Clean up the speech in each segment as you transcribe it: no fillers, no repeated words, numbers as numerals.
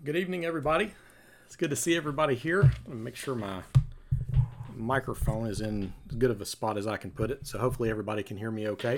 Good evening, everybody. It's good to see everybody here. I'm going to make sure my microphone is in as good of a spot as I can put it, so hopefully everybody can hear me okay.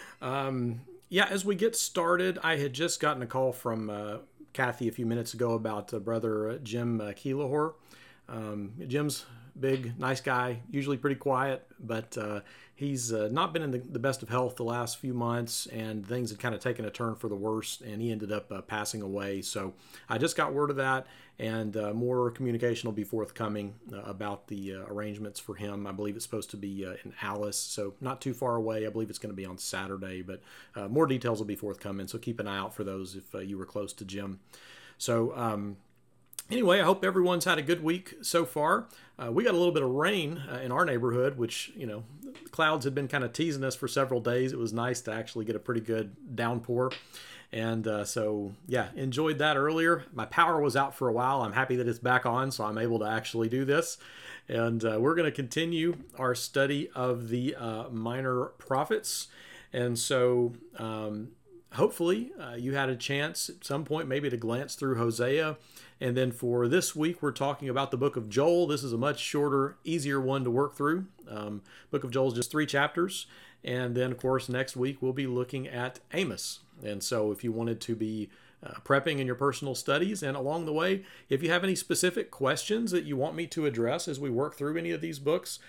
As we get started, I had just gotten a call from Kathy a few minutes ago about brother Jim Keelahor. Jim's big, nice guy, usually pretty quiet, but he's not been in the best of health the last few months, and things had kind of taken a turn for the worse, and he ended up passing away. So I just got word of that, and more communication will be forthcoming about the arrangements for him. I believe it's supposed to be in Alice, so not too far away. I believe it's going to be on Saturday, but more details will be forthcoming, so keep an eye out for those if you were close to Jim. So, anyway, I hope everyone's had a good week so far. We got a little bit of rain in our neighborhood, which, clouds had been kind of teasing us for several days. It was nice to actually get a pretty good downpour. And enjoyed that earlier. My power was out for a while. I'm happy that it's back on, so I'm able to actually do this. And we're going to continue our study of the minor prophets. And so hopefully you had a chance at some point maybe to glance through Hosea. And then for this week, we're talking about the book of Joel. This is a much shorter, easier one to work through. Book of Joel is just 3 chapters. And then, of course, next week, we'll be looking at Amos. And so if you wanted to be prepping in your personal studies, and along the way, if you have any specific questions that you want me to address as we work through any of these books,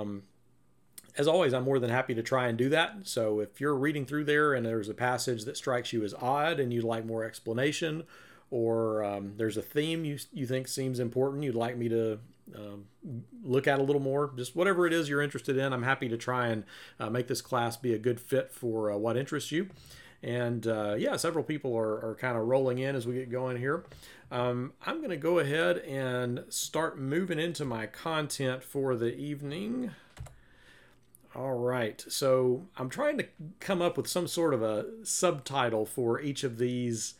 as always, I'm more than happy to try and do that. So if you're reading through there and there's a passage that strikes you as odd and you'd like more explanation, or there's a theme you think seems important, you'd like me to look at a little more, just whatever it is you're interested in, I'm happy to try and make this class be a good fit for what interests you. And several people are kind of rolling in as we get going here. I'm going to go ahead and start moving into my content for the evening. All right, so I'm trying to come up with some sort of a subtitle for each of these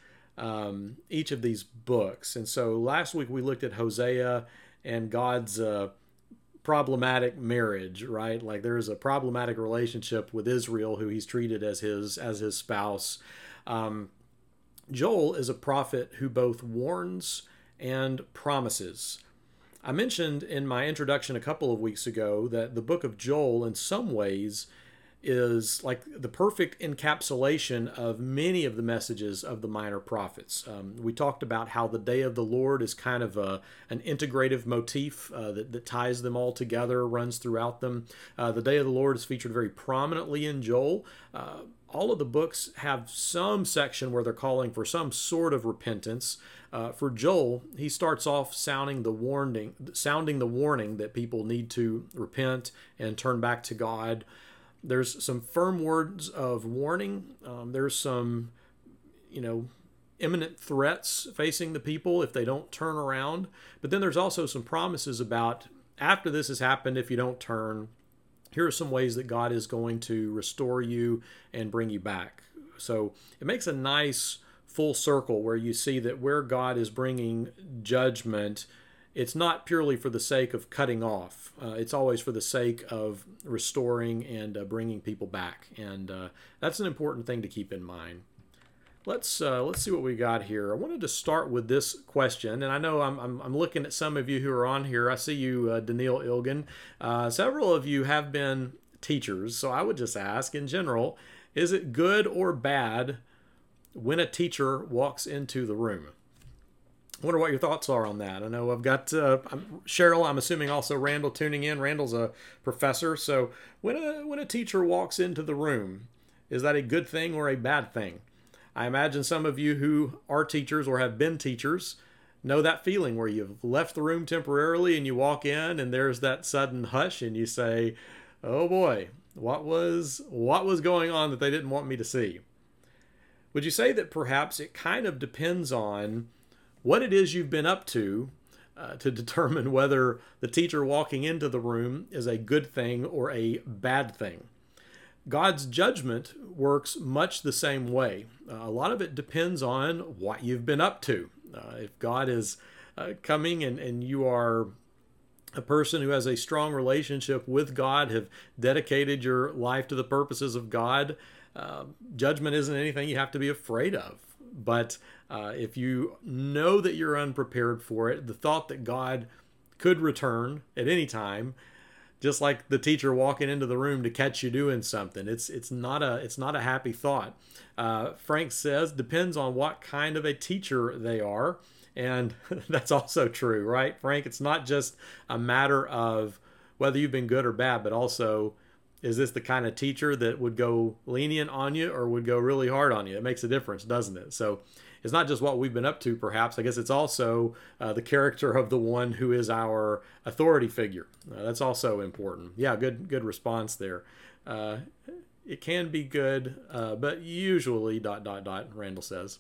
books. And so last week we looked at Hosea and God's problematic marriage, right? Like there's a problematic relationship with Israel, who he's treated as his spouse. Joel is a prophet who both warns and promises. I mentioned in my introduction a couple of weeks ago that the book of Joel in some ways is like the perfect encapsulation of many of the messages of the minor prophets. We talked about how the day of the Lord is kind of an integrative motif that ties them all together, runs throughout them. The day of the Lord is featured very prominently in Joel. All of the books have some section where they're calling for some sort of repentance. For Joel, he starts off sounding the warning that people need to repent and turn back to God. There's some firm words of warning. There's some, imminent threats facing the people if they don't turn around. But then there's also some promises about after this has happened, if you don't turn, here are some ways that God is going to restore you and bring you back. So it makes a nice full circle where you see that where God is bringing judgment, it's not purely for the sake of cutting off. It's always for the sake of restoring and bringing people back. And that's an important thing to keep in mind. Let's see what we got here. I wanted to start with this question, and I know I'm looking at some of you who are on here. I see you, Daniil Ilgen. Several of you have been teachers, so I would just ask, in general, is it good or bad when a teacher walks into the room? I wonder what your thoughts are on that. I know I've got Cheryl, I'm assuming also Randall tuning in. Randall's a professor. So when a teacher walks into the room, is that a good thing or a bad thing? I imagine some of you who are teachers or have been teachers know that feeling where you've left the room temporarily and you walk in and there's that sudden hush and you say, oh boy, what was going on that they didn't want me to see? Would you say that perhaps it kind of depends on what it is you've been up to determine whether the teacher walking into the room is a good thing or a bad thing? God's judgment works much the same way. A lot of it depends on what you've been up to. If God is coming and you are a person who has a strong relationship with God, have dedicated your life to the purposes of God, judgment isn't anything you have to be afraid of. But if you know that you're unprepared for it, the thought that God could return at any time, just like the teacher walking into the room to catch you doing something, it's not a happy thought. Frank says depends on what kind of a teacher they are, and that's also true, right, Frank? It's not just a matter of whether you've been good or bad, but also, is this the kind of teacher that would go lenient on you or would go really hard on you? It makes a difference, doesn't it? So it's not just what we've been up to, perhaps. I guess it's also the character of the one who is our authority figure. That's also important. Yeah, good response there. It can be good, but usually ... Randall says.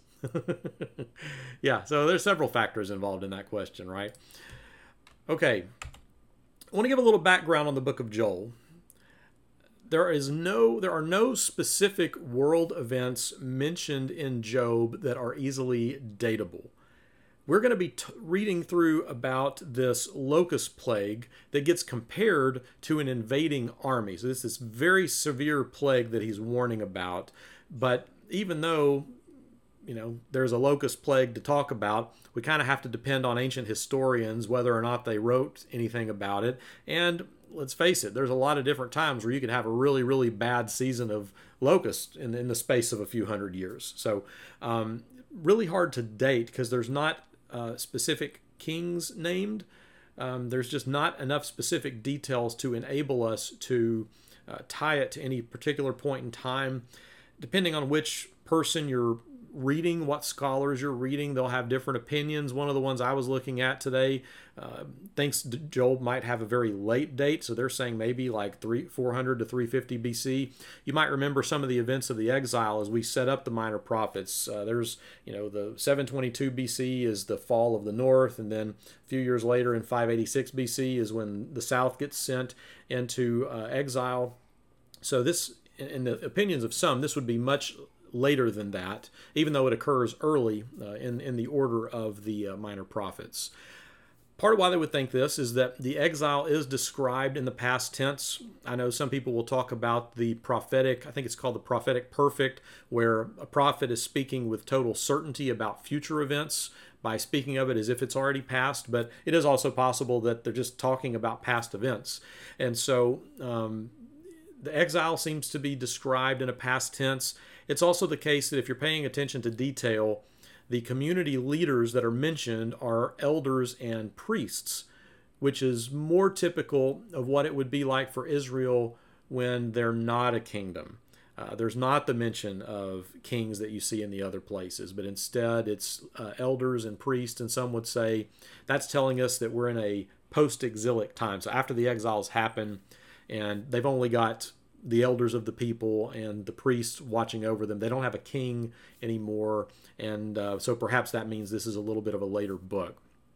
Yeah, so there's several factors involved in that question, right? Okay, I want to give a little background on the book of Joel. There are no specific world events mentioned in Job that are easily datable. We're going to be reading through about this locust plague that gets compared to an invading army. So this is this very severe plague that he's warning about. But even though, there's a locust plague to talk about, we kind of have to depend on ancient historians whether or not they wrote anything about it. And let's face it, there's a lot of different times where you could have a really, really bad season of locusts in the space of a few hundred years. So really hard to date because there's not specific kings named. There's just not enough specific details to enable us to tie it to any particular point in time. Depending on which person you're reading, what scholars you're reading, they'll have different opinions. One of the ones I was looking at today thinks Job might have a very late date, so they're saying maybe like 400 to 350 BC. You might remember some of the events of the exile as we set up the minor prophets. There's, the 722 BC is the fall of the north, and then a few years later in 586 BC is when the south gets sent into exile. So this, in the opinions of some, this would be much later than that, even though it occurs early in the order of the minor prophets. Part of why they would think this is that the exile is described in the past tense. I know some people will talk about the prophetic, I think it's called the prophetic perfect, where a prophet is speaking with total certainty about future events by speaking of it as if it's already past, but it is also possible that they're just talking about past events. And so the exile seems to be described in a past tense. It's also the case that if you're paying attention to detail, the community leaders that are mentioned are elders and priests, which is more typical of what it would be like for Israel when they're not a kingdom. There's not the mention of kings that you see in the other places, but instead it's elders and priests, and some would say that's telling us that we're in a post-exilic time. So after the exiles happen, and they've only got the elders of the people and the priests watching over them. They don't have a king anymore, and so perhaps that means this is a little bit of a later book.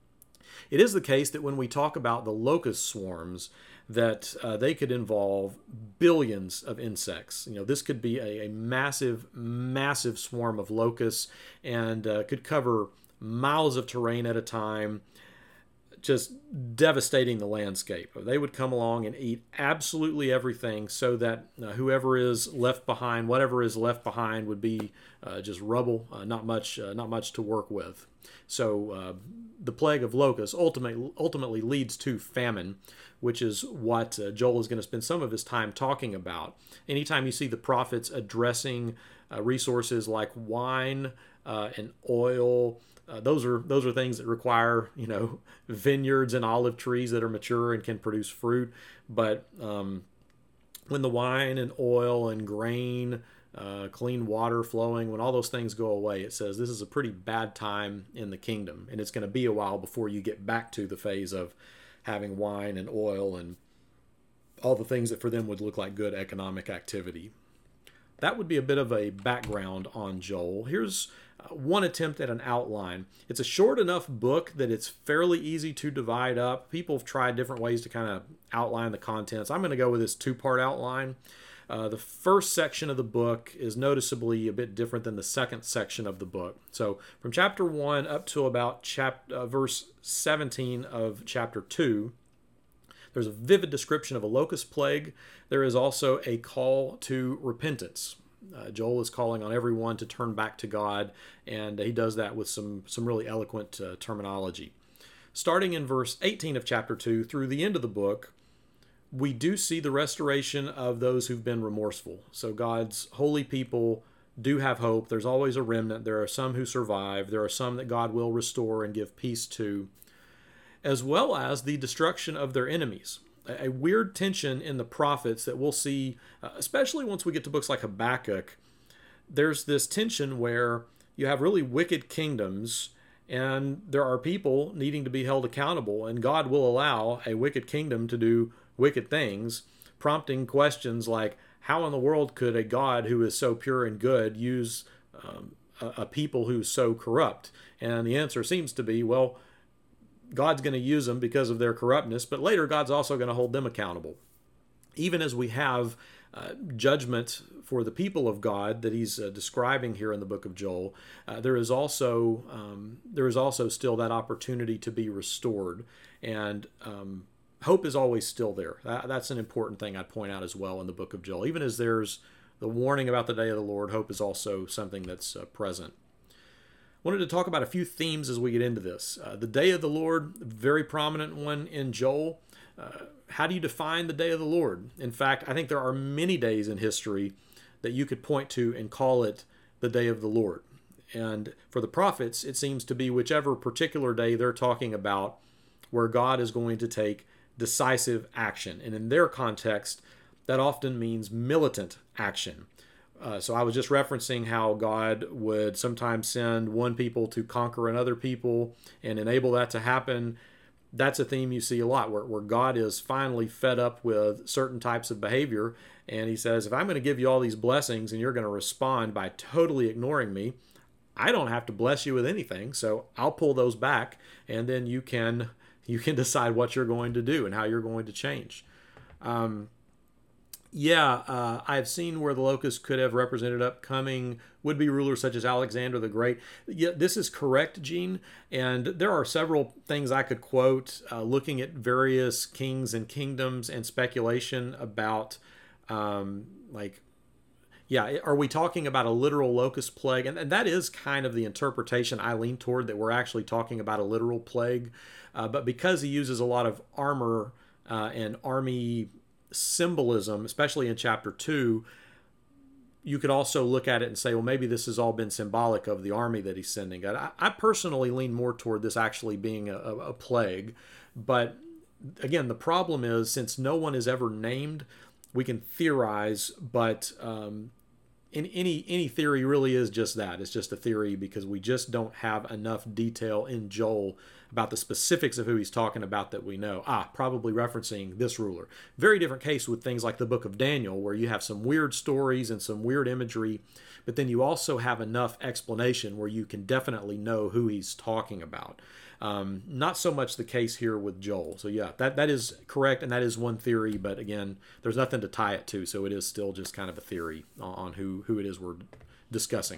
It is the case that when we talk about the locust swarms, that they could involve billions of insects. This could be a massive, massive swarm of locusts, and could cover miles of terrain at a time, just devastating the landscape. They would come along and eat absolutely everything, so that whoever is left behind, whatever is left behind, would be just rubble, not much to work with. So the plague of locusts ultimately leads to famine, which is what Joel is going to spend some of his time talking about. Anytime you see the prophets addressing resources like wine and oil, those are things that require vineyards and olive trees that are mature and can produce fruit. But when the wine and oil and grain, clean water flowing, when all those things go away, it says this is a pretty bad time in the kingdom, and it's going to be a while before you get back to the phase of having wine and oil and all the things that for them would look like good economic activity. That would be a bit of a background on Joel. Here's one attempt at an outline. It's a short enough book that it's fairly easy to divide up. People have tried different ways to kind of outline the contents. I'm going to go with this two-part outline. The first section of the book is noticeably a bit different than the second section of the book. So from chapter 1 up to about verse 17 of chapter 2, there's a vivid description of a locust plague. There is also a call to repentance. Joel is calling on everyone to turn back to God, and he does that with some really eloquent terminology. Starting in verse 18 of chapter 2 through the end of the book, we do see the restoration of those who've been remorseful. So God's holy people do have hope. There's always a remnant. There are some who survive. There are some that God will restore and give peace to, as well as the destruction of their enemies. A weird tension in the prophets that we'll see, especially once we get to books like Habakkuk. There's this tension where you have really wicked kingdoms, and there are people needing to be held accountable, and God will allow a wicked kingdom to do wicked things, prompting questions like, how in the world could a God who is so pure and good use a people who's so corrupt? And the answer seems to be, well, God's going to use them because of their corruptness, but later God's also going to hold them accountable. Even as we have judgment for the people of God that he's describing here in the book of Joel, there is also still that opportunity to be restored, and hope is always still there. That's an important thing I'd point out as well in the book of Joel. Even as there's the warning about the day of the Lord, hope is also something that's present. Wanted to talk about a few themes as we get into this. The day of the Lord, very prominent one in Joel. How do you define the day of the Lord? In fact, I think there are many days in history that you could point to and call it the day of the Lord. And for the prophets, it seems to be whichever particular day they're talking about where God is going to take decisive action. And in their context, that often means militant action. So I was just referencing how God would sometimes send one people to conquer another people and enable that to happen. That's a theme you see a lot, where God is finally fed up with certain types of behavior, and he says, if I'm going to give you all these blessings and you're going to respond by totally ignoring me, I don't have to bless you with anything, so I'll pull those back, and then you can decide what you're going to do and how you're going to change. I've seen where the locust could have represented upcoming would-be rulers such as Alexander the Great. Yeah, this is correct, Gene. And there are several things I could quote looking at various kings and kingdoms and speculation about, are we talking about a literal locust plague? And that is kind of the interpretation I lean toward, that we're actually talking about a literal plague. But because he uses a lot of armor and army symbolism, especially in chapter 2, you could also look at it and say, well, maybe this has all been symbolic of the army that he's sending. I personally lean more toward this actually being a plague. But again, the problem is, since no one is ever named, we can theorize, but in any theory really is just that. It's just a theory because we just don't have enough detail in Joel about the specifics of who he's talking about that we know. Probably referencing this ruler. Very different case with things like the book of Daniel, where you have some weird stories and some weird imagery, but then you also have enough explanation where you can definitely know who he's talking about. Not so much the case here with Joel. So yeah, that is correct, and that is one theory, but again, there's nothing to tie it to, so it is still just kind of a theory on who it is we're discussing.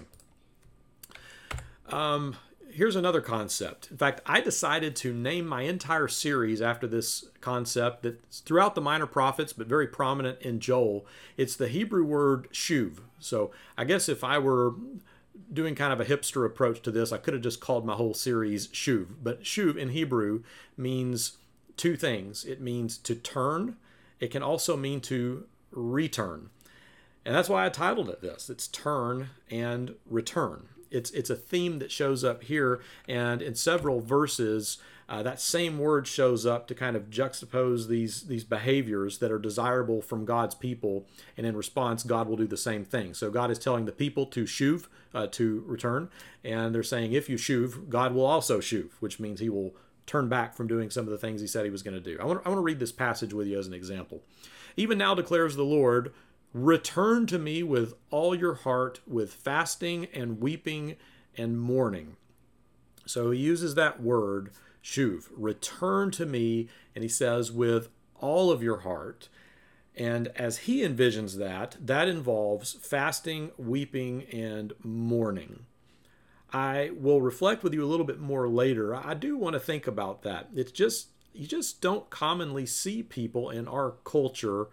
Here's another concept. In fact, I decided to name my entire series after this concept that's throughout the minor prophets, but very prominent in Joel. It's the Hebrew word shuv. So I guess if I were doing kind of a hipster approach to this, I could have just called my whole series shuv. But shuv in Hebrew means two things. It means to turn. It can also mean to return. And that's why I titled it this. It's turn and return. It's a theme that shows up here, and in several verses, that same word shows up to kind of juxtapose these behaviors that are desirable from God's people, and in response, God will do the same thing. So God is telling the people to shuv, to return, and they're saying if you shuv, God will also shuv, which means he will turn back from doing some of the things he said he was going to do. I want to read this passage with you as an example. Even now declares the Lord, return to me with all your heart, with fasting and weeping and mourning. So he uses that word, shuv, return to me, and he says with all of your heart. And as he envisions that involves fasting, weeping, and mourning. I will reflect with you a little bit more later. I do want to think about that. It's just, you just don't commonly see people in our culture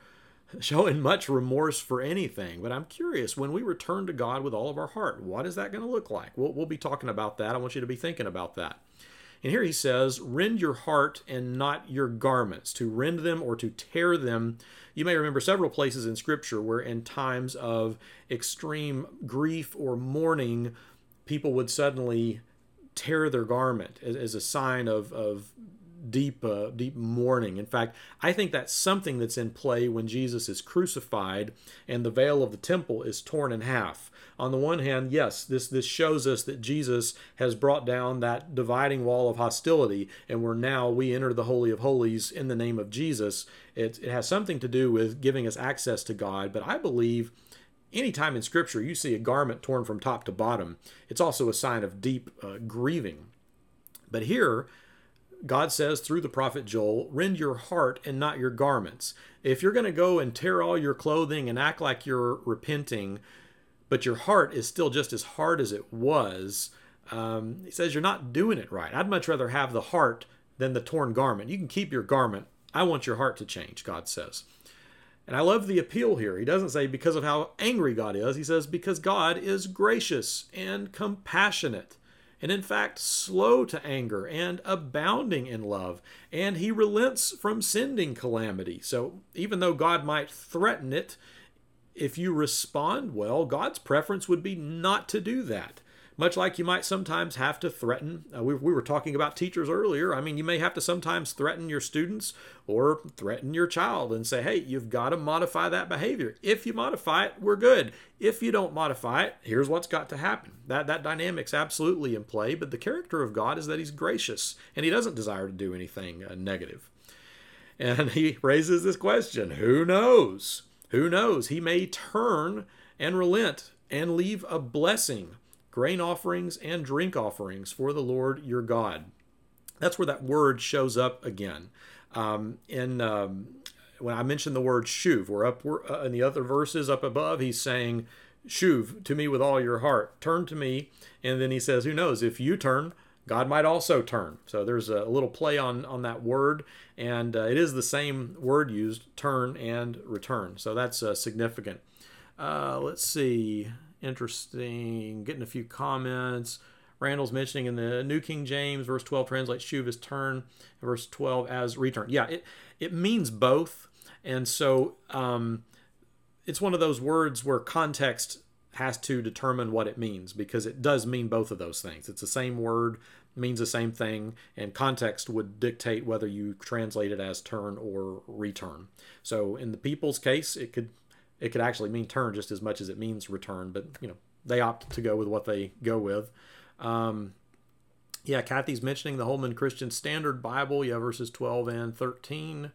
showing much remorse for anything. But I'm curious, when we return to God with all of our heart, what is that going to look like? We'll be talking about that. I want you to be thinking about that. And here he says, rend your heart and not your garments. To rend them or to tear them. You may remember several places in Scripture where in times of extreme grief or mourning, people would suddenly tear their garment as a sign of deep mourning. In fact, I think that's something that's in play when Jesus is crucified and the veil of the temple is torn in half. On the one hand, yes, this shows us that Jesus has brought down that dividing wall of hostility, and we enter the Holy of Holies in the name of Jesus. It has something to do with giving us access to God, but I believe anytime in Scripture you see a garment torn from top to bottom, it's also a sign of deep grieving. But here, God says through the prophet Joel, rend your heart and not your garments. If you're going to go and tear all your clothing and act like you're repenting, but your heart is still just as hard as it was, he says you're not doing it right. I'd much rather have the heart than the torn garment. You can keep your garment. I want your heart to change, God says. And I love the appeal here. He doesn't say because of how angry God is. He says because God is gracious and compassionate, and in fact slow to anger and abounding in love, and he relents from sending calamity. So even though God might threaten it, if you respond well, God's preference would be not to do that. Much like you might sometimes have to threaten. We were talking about teachers earlier. I mean, you may have to sometimes threaten your students or threaten your child and say, hey, you've got to modify that behavior. If you modify it, we're good. If you don't modify it, here's what's got to happen. That dynamic's absolutely in play, but the character of God is that he's gracious and he doesn't desire to do anything negative. And he raises this question, who knows? Who knows? He may turn and relent and leave a blessing, grain offerings and drink offerings for the Lord your God. That's where that word shows up again. When I mentioned the word shuv, we're in the other verses up above, he's saying, shuv to me with all your heart, turn to me. And then he says, who knows, if you turn, God might also turn. So there's a little play on that word, and it is the same word used, turn and return. So that's significant. Let's see. Interesting. Getting a few comments. Randall's mentioning in the New King James, verse 12 translates shuv as turn, verse 12 as return. Yeah, it means both. And so it's one of those words where context has to determine what it means, because it does mean both of those things. It's the same word, means the same thing, and context would dictate whether you translate it as turn or return. So in the people's case, it could actually mean turn just as much as it means return, but they opt to go with what they go with. Kathy's mentioning the Holman Christian Standard Bible, verses 12 and 13.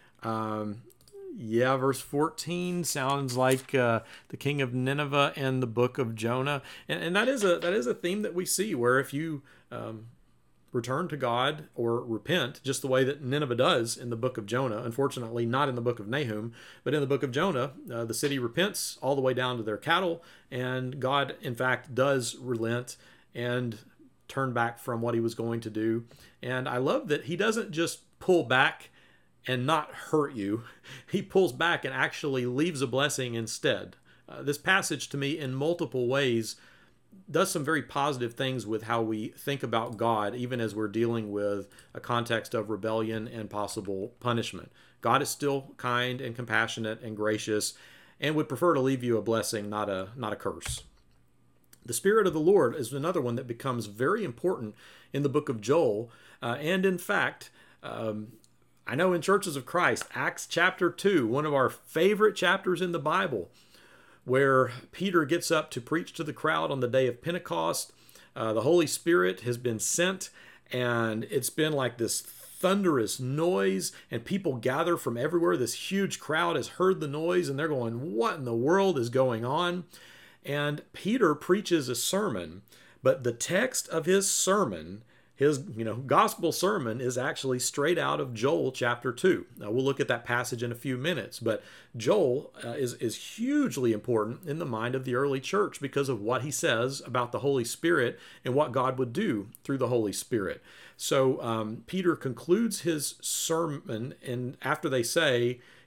Verse 14 sounds like the king of Nineveh and the book of Jonah, and that is a theme that we see, where if you return to God or repent, just the way that Nineveh does in the book of Jonah, unfortunately not in the book of Nahum, but in the book of Jonah, the city repents all the way down to their cattle, and God in fact does relent and turn back from what he was going to do. And I love that he doesn't just pull back and not hurt you. He pulls back and actually leaves a blessing instead. This passage to me in multiple ways does some very positive things with how we think about God, even as we're dealing with a context of rebellion and possible punishment. God is still kind and compassionate and gracious, and would prefer to leave you a blessing, not a curse. The Spirit of the Lord is another one that becomes very important in the book of Joel. And in fact, I know in Churches of Christ, Acts chapter 2, one of our favorite chapters in the Bible, where Peter gets up to preach to the crowd on the day of Pentecost. The Holy Spirit has been sent, and it's been like this thunderous noise, and people gather from everywhere. This huge crowd has heard the noise, and they're going, what in the world is going on? And Peter preaches a sermon, but the text of his sermon, his gospel sermon, is actually straight out of Joel chapter 2. Now, we'll look at that passage in a few minutes, but Joel is hugely important in the mind of the early church because of what he says about the Holy Spirit and what God would do through the Holy Spirit. So Peter concludes his sermon, and after they say,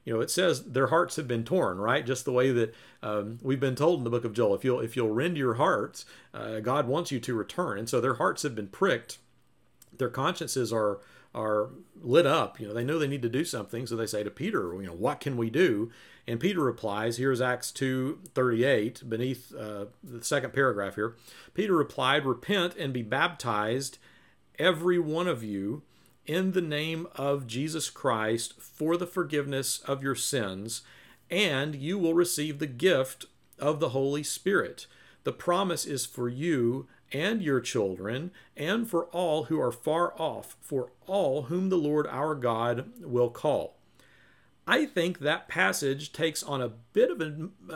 it says their hearts have been torn, right? Just the way that we've been told in the book of Joel. If you'll rend your hearts, God wants you to return. And so their hearts have been pricked. Their consciences are lit up. They know they need to do something. So they say to Peter, what can we do? And Peter replies, here's Acts 2:38, beneath the second paragraph here. Peter replied, repent and be baptized, every one of you, in the name of Jesus Christ for the forgiveness of your sins, and you will receive the gift of the Holy Spirit. The promise is for you and your children, and for all who are far off, for all whom the Lord our God will call. I think that passage takes on a bit of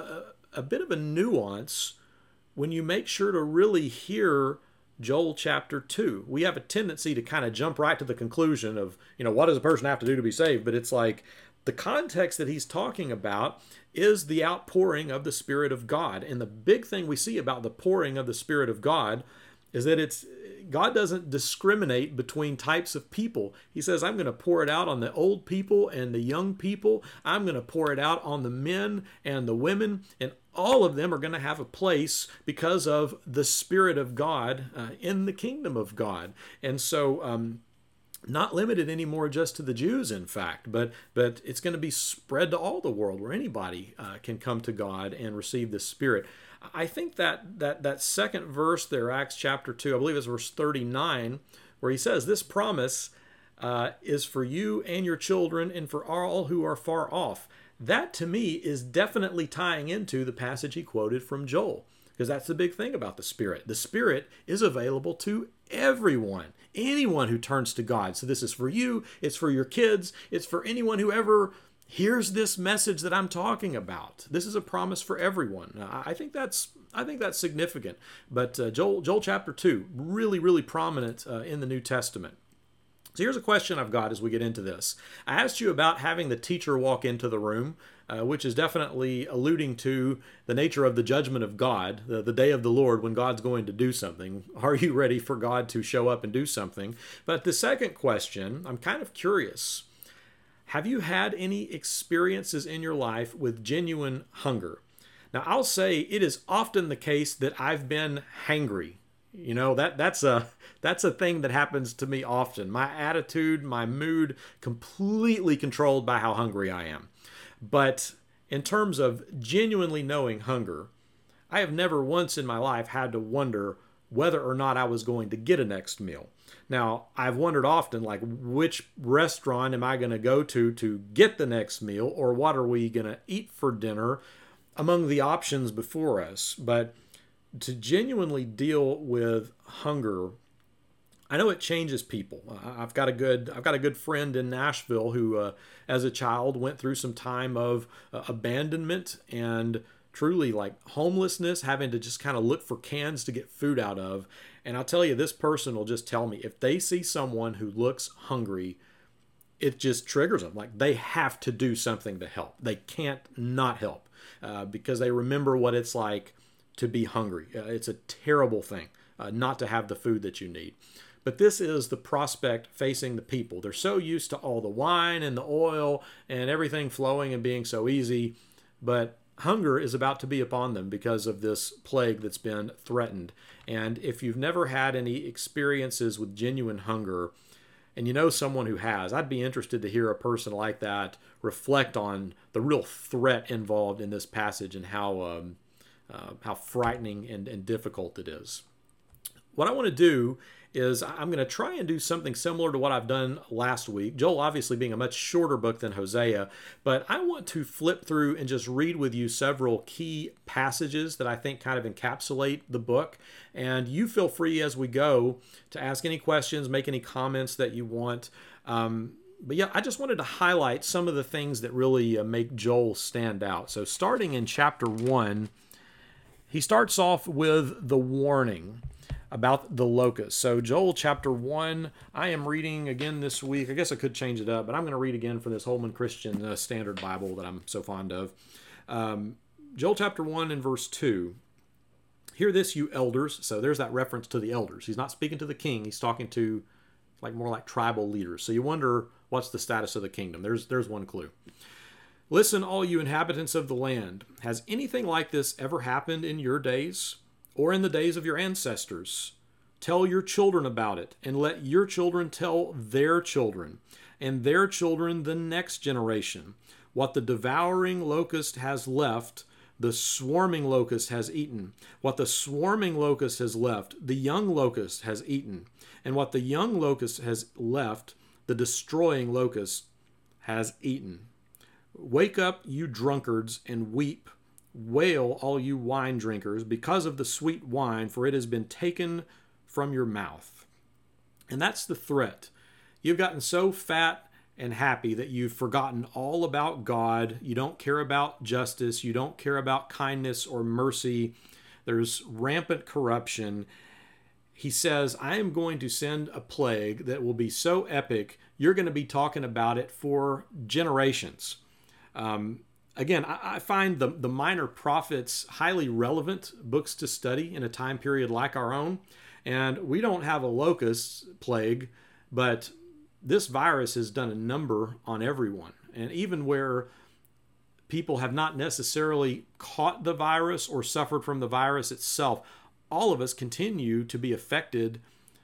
a nuance when you make sure to really hear Joel chapter 2. We have a tendency to kind of jump right to the conclusion of, what does a person have to do to be saved? But it's like the context that he's talking about is the outpouring of the Spirit of God. And the big thing we see about the pouring of the Spirit of God is that God doesn't discriminate between types of people. He says, I'm going to pour it out on the old people and the young people. I'm going to pour it out on the men and the women, and all of them are going to have a place because of the Spirit of God in the kingdom of God. And so not limited anymore just to the Jews, in fact, but it's going to be spread to all the world where anybody can come to God and receive the Spirit. I think that second verse there, Acts chapter 2, I believe it's verse 39, where he says, this promise is for you and your children and for all who are far off. That to me is definitely tying into the passage he quoted from Joel, because that's the big thing about the Spirit. The Spirit is available to everyone, anyone who turns to God. So this is for you, it's for your kids, it's for anyone who ever hears this message that I'm talking about. This is a promise for everyone. I think that's significant. But Joel chapter 2, really, really prominent in the New Testament. So here's a question I've got as we get into this. I asked you about having the teacher walk into the room, which is definitely alluding to the nature of the judgment of God, the day of the Lord when God's going to do something. Are you ready for God to show up and do something? But the second question, I'm kind of curious. Have you had any experiences in your life with genuine hunger? Now, I'll say it is often the case that I've been hangry. That's a thing that happens to me often. My attitude, my mood, completely controlled by how hungry I am. But in terms of genuinely knowing hunger, I have never once in my life had to wonder whether or not I was going to get a next meal. Now, I've wondered often, like, which restaurant am I going to go to get the next meal, or what are we going to eat for dinner among the options before us? But to genuinely deal with hunger, I know it changes people. I've got a good friend in Nashville who, as a child, went through some time of abandonment and truly like homelessness, having to just kind of look for cans to get food out of. And I'll tell you, this person will just tell me if they see someone who looks hungry, it just triggers them. Like they have to do something to help. They can't not help because they remember what it's like to be hungry. It's a terrible thing not to have the food that you need. But this is the prospect facing the people. They're so used to all the wine and the oil and everything flowing and being so easy. But hunger is about to be upon them because of this plague that's been threatened. And if you've never had any experiences with genuine hunger, and you know someone who has, I'd be interested to hear a person like that reflect on the real threat involved in this passage and how frightening and difficult it is. What I want to do is I'm going to try and do something similar to what I've done last week. Joel obviously being a much shorter book than Hosea, but I want to flip through and just read with you several key passages that I think kind of encapsulate the book. And you feel free as we go to ask any questions, make any comments that you want. But yeah, I just wanted to highlight some of the things that really make Joel stand out. So starting in chapter 1, he starts off with the warning about the locusts. So Joel chapter 1, I am reading again this week. I guess I could change it up, but I'm going to read again from this Holman Christian Standard Bible that I'm so fond of. Joel chapter 1 and verse 2. Hear this, you elders. So there's that reference to the elders. He's not speaking to the king. He's talking to more like tribal leaders. So you wonder what's the status of the kingdom. There's one clue. Listen, all you inhabitants of the land. Has anything like this ever happened in your days or in the days of your ancestors? Tell your children about it, and let your children tell their children, and their children the next generation. What the devouring locust has left, the swarming locust has eaten. What the swarming locust has left, the young locust has eaten. And what the young locust has left, the destroying locust has eaten. Wake up, you drunkards, and weep. Wail, all you wine drinkers, because of the sweet wine, for it has been taken from your mouth. And that's the threat. You've gotten so fat and happy that you've forgotten all about God. You don't care about justice. You don't care about kindness or mercy. There's rampant corruption. He says, I am going to send a plague that will be so epic, you're going to be talking about it for generations. Again, I find the Minor Prophets highly relevant books to study in a time period like our own. And we don't have a locust plague, but this virus has done a number on everyone. And even where people have not necessarily caught the virus or suffered from the virus itself, all of us continue to be affected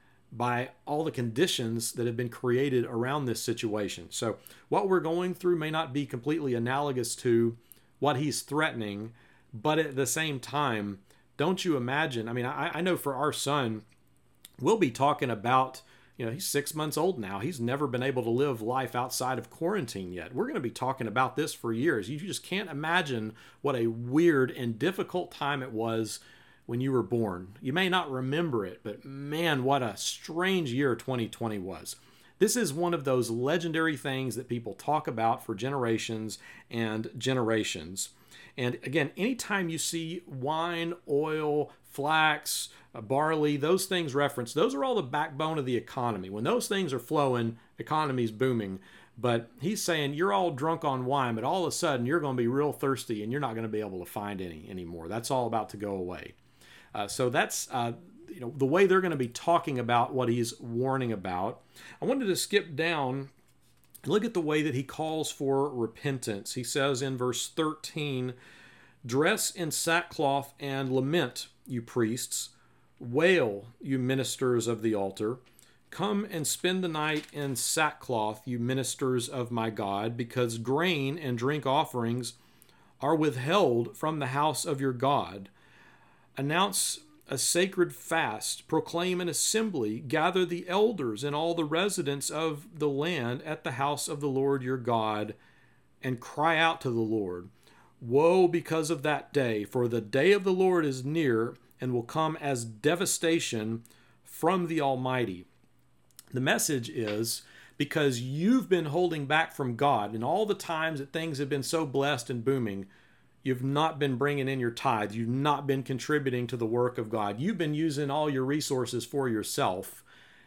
by all the conditions that have been created around this situation. So what we're going through may not be completely analogous to what he's threatening, but at the same time, don't you imagine? I mean, I know for our son, we'll be talking about, he's 6 months old now. He's never been able to live life outside of quarantine yet. We're going to be talking about this for years. You just can't imagine what a weird and difficult time it was when you were born. You may not remember it, but man, what a strange year 2020 was. This is one of those legendary things that people talk about for generations and generations. And again, anytime you see wine, oil, flax, barley, those things referenced, those are all the backbone of the economy. When those things are flowing, economy's booming. But he's saying you're all drunk on wine, but all of a sudden you're going to be real thirsty and you're not going to be able to find any anymore. That's all about to go away. So that's the way they're going to be talking about what he's warning about. I wanted to skip down and look at the way that he calls for repentance. He says in verse 13, dress in sackcloth and lament, you priests. Wail, you ministers of the altar. Come and spend the night in sackcloth, you ministers of my God, because grain and drink offerings are withheld from the house of your God. Announce a sacred fast, proclaim an assembly, gather the elders and all the residents of the land at the house of the Lord your God, and cry out to the Lord. Woe because of that day, for the day of the Lord is near and will come as devastation from the Almighty. The message is, because you've been holding back from God, and all the times that things have been so blessed and booming, you've not been bringing in your tithes. You've not been contributing to the work of God. You've been using all your resources for yourself.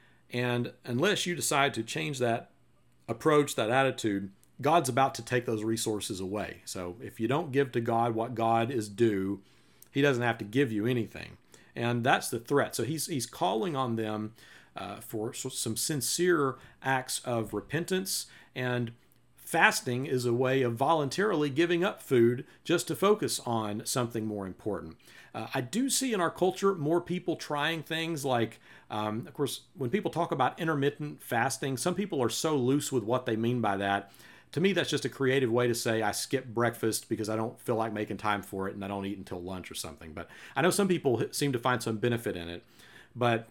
And unless you decide to change that approach, that attitude, God's about to take those resources away. So if you don't give to God what God is due, he doesn't have to give you anything. And that's the threat. So he's calling on them for some sincere acts of repentance, and fasting is a way of voluntarily giving up food just to focus on something more important. I do see in our culture more people trying things like, of course, when people talk about intermittent fasting, some people are so loose with what they mean by that. To me, that's just a creative way to say I skip breakfast because I don't feel like making time for it and I don't eat until lunch or something. But I know some people seem to find some benefit in it. But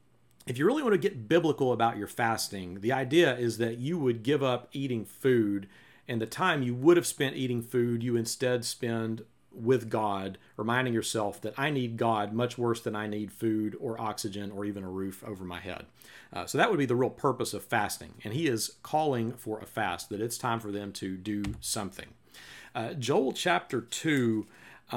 if you really want to get biblical about your fasting, the idea is that you would give up eating food, and the time you would have spent eating food, you instead spend with God, reminding yourself that I need God much worse than I need food or oxygen or even a roof over my head. So that would be the real purpose of fasting. And he is calling for a fast, that it's time for them to do something. Joel chapter 2,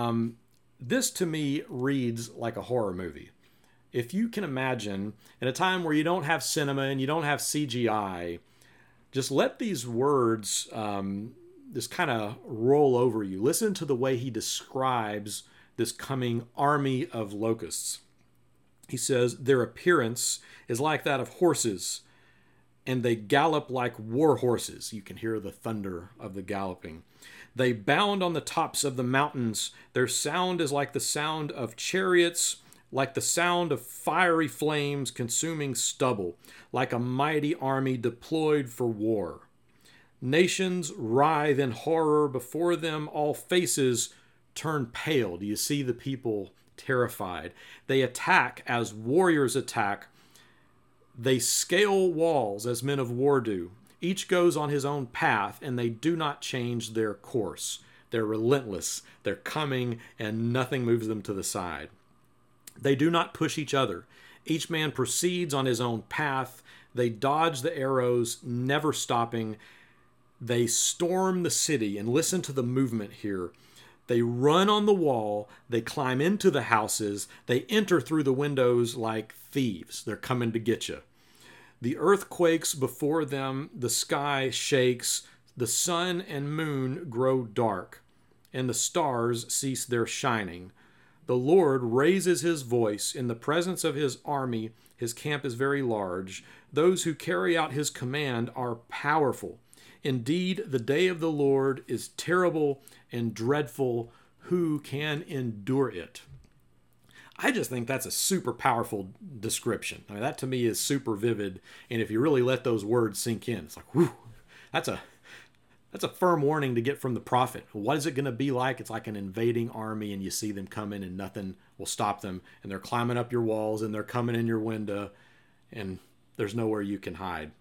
this to me reads like a horror movie. If you can imagine, in a time where you don't have cinema and you don't have CGI, just let these words just kind of roll over you. Listen to the way he describes this coming army of locusts. He says, their appearance is like that of horses, and they gallop like war horses. You can hear the thunder of the galloping. They bound on the tops of the mountains. Their sound is like the sound of chariots, like the sound of fiery flames consuming stubble, like a mighty army deployed for war. Nations writhe in horror before them. All faces turn pale. Do you see the people terrified? They attack as warriors attack. They scale walls as men of war do. Each goes on his own path, and they do not change their course. They're relentless. They're coming, and nothing moves them to the side. They do not push each other. Each man proceeds on his own path. They dodge the arrows, never stopping. They storm the city, and listen to the movement here. They run on the wall. They climb into the houses. They enter through the windows like thieves. They're coming to get you. The earth quakes before them. The sky shakes. The sun and moon grow dark, and the stars cease their shining. The Lord raises his voice in the presence of his army. His camp is very large. Those who carry out his command are powerful. Indeed, the day of the Lord is terrible and dreadful. Who can endure it? I just think that's a super powerful description. I mean, that to me is super vivid. And if you really let those words sink in, it's like, whew, that's a firm warning to get from the prophet. What is it going to be like? It's like an invading army, and you see them coming, and nothing will stop them. And they're climbing up your walls, and they're coming in your window, and there's nowhere you can hide.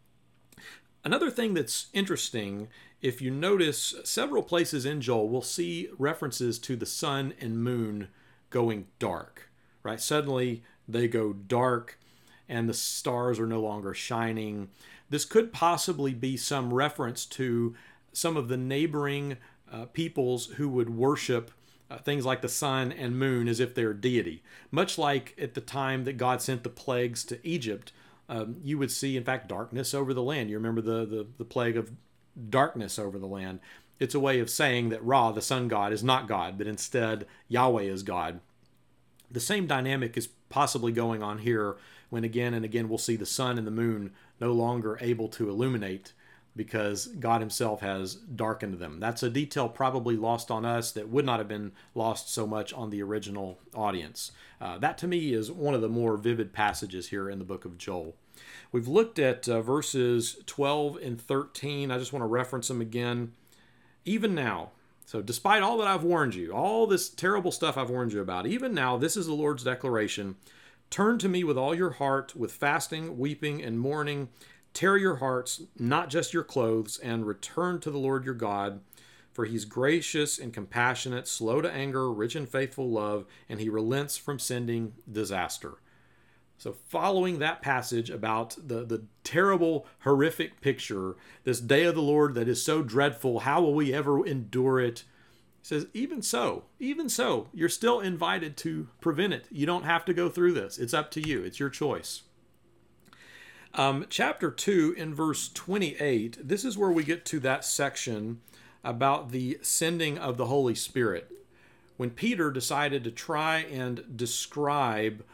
Another thing that's interesting, if you notice several places in Joel, we'll see references to the sun and moon going dark, right? Suddenly they go dark and the stars are no longer shining. This could possibly be some reference to some of the neighboring peoples who would worship things like the sun and moon as if they're deity. Much like at the time that God sent the plagues to Egypt, you would see, in fact, darkness over the land. You remember the plague of darkness over the land. It's a way of saying that Ra, the sun god, is not God, but instead Yahweh is God. The same dynamic is possibly going on here when again and again we'll see the sun and the moon no longer able to illuminate because God himself has darkened them. That's a detail probably lost on us that would not have been lost so much on the original audience. That to me is one of the more vivid passages here in the book of Joel. We've looked at verses 12 and 13. I just want to reference them again. Even now, so despite all that I've warned you, all this terrible stuff I've warned you about, even now, this is the Lord's declaration. Turn to me with all your heart, with fasting, weeping, and mourning. Tear your hearts, not just your clothes, and return to the Lord your God. For he's gracious and compassionate, slow to anger, rich in faithful love, and he relents from sending disaster. So following that passage about the terrible, horrific picture, this day of the Lord that is so dreadful, how will we ever endure it? He says, even so, you're still invited to prevent it. You don't have to go through this. It's up to you. It's your choice. Chapter 2 in verse 28, this is where we get to that section about the sending of the Holy Spirit. When Peter decided to try and describe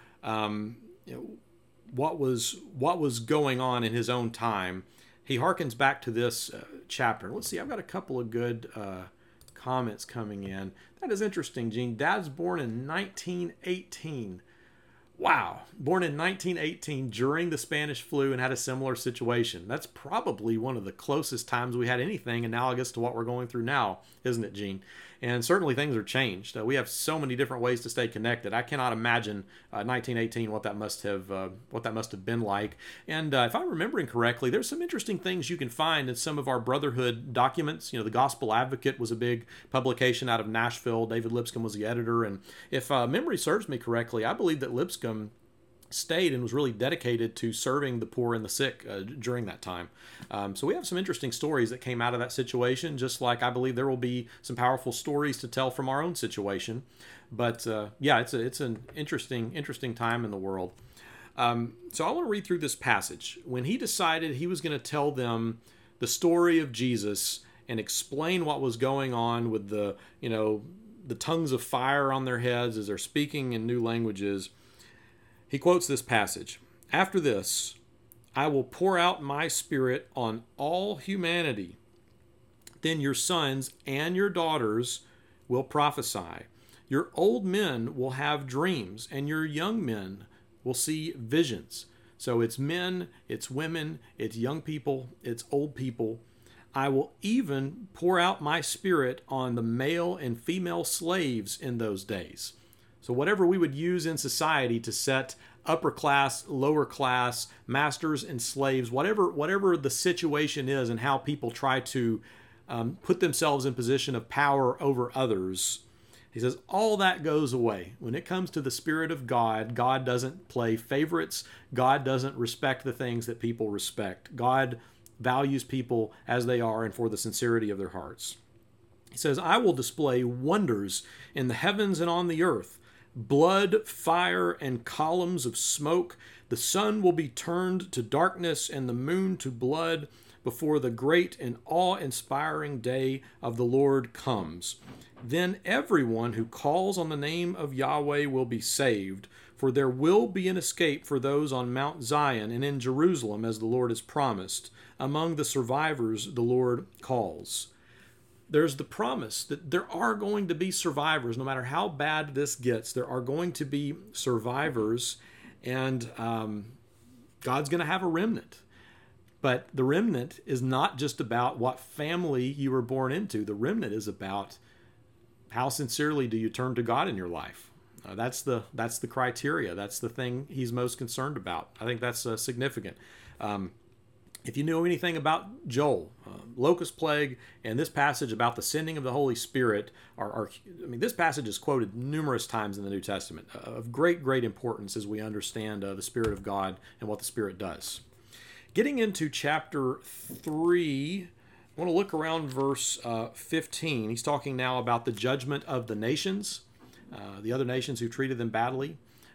what was going on in his own time, he harkens back to this chapter. Let's see, I've got a couple of good comments coming in. That is interesting, Gene. Dad's born in 1918. Wow, born in 1918 during the Spanish flu and had a similar situation. That's probably one of the closest times we had anything analogous to what we're going through now, isn't it, Gene? And certainly things are changed. We have so many different ways to stay connected. I cannot imagine 1918 what that must have been like. And if I'm remembering correctly, there's some interesting things you can find in some of our Brotherhood documents. You know, the Gospel Advocate was a big publication out of Nashville. David Lipscomb was the editor. And if memory serves me correctly, I believe that Lipscomb stayed and was really dedicated to serving the poor and the sick during that time. So we have some interesting stories that came out of that situation, just like I believe there will be some powerful stories to tell from our own situation. But yeah, it's an interesting time in the world. So I want to read through this passage. When he decided he was going to tell them the story of Jesus and explain what was going on with the tongues of fire on their heads as they're speaking in new languages, he quotes this passage. After this, I will pour out my spirit on all humanity. Then your sons and your daughters will prophesy. Your old men will have dreams, and your young men will see visions. So it's men, it's women, it's young people, it's old people. I will even pour out my spirit on the male and female slaves in those days. So whatever we would use in society to set upper class, lower class, masters and slaves, whatever the situation is and how people try to put themselves in position of power over others, he says all that goes away. When it comes to the Spirit of God, God doesn't play favorites. God doesn't respect the things that people respect. God values people as they are and for the sincerity of their hearts. He says, I will display wonders in the heavens and on the earth, blood, fire, and columns of smoke. The sun will be turned to darkness and the moon to blood before the great and awe-inspiring day of the Lord comes. Then everyone who calls on the name of Yahweh will be saved, for there will be an escape for those on Mount Zion and in Jerusalem, as the Lord has promised. Among the survivors, the Lord calls. There's the promise that there are going to be survivors. No matter how bad this gets, there are going to be survivors, and God's going to have a remnant. But the remnant is not just about what family you were born into. The remnant is about how sincerely do you turn to God in your life. That's the criteria. That's the thing he's most concerned about. I think that's significant. If you know anything about Joel, locust plague, and this passage about the sending of the Holy Spirit, this passage is quoted numerous times in the New Testament, of great, great importance as we understand the Spirit of God and what the Spirit does. Getting into chapter 3, I want to look around verse 15. He's talking now about the judgment of the nations, the other nations who treated them badly.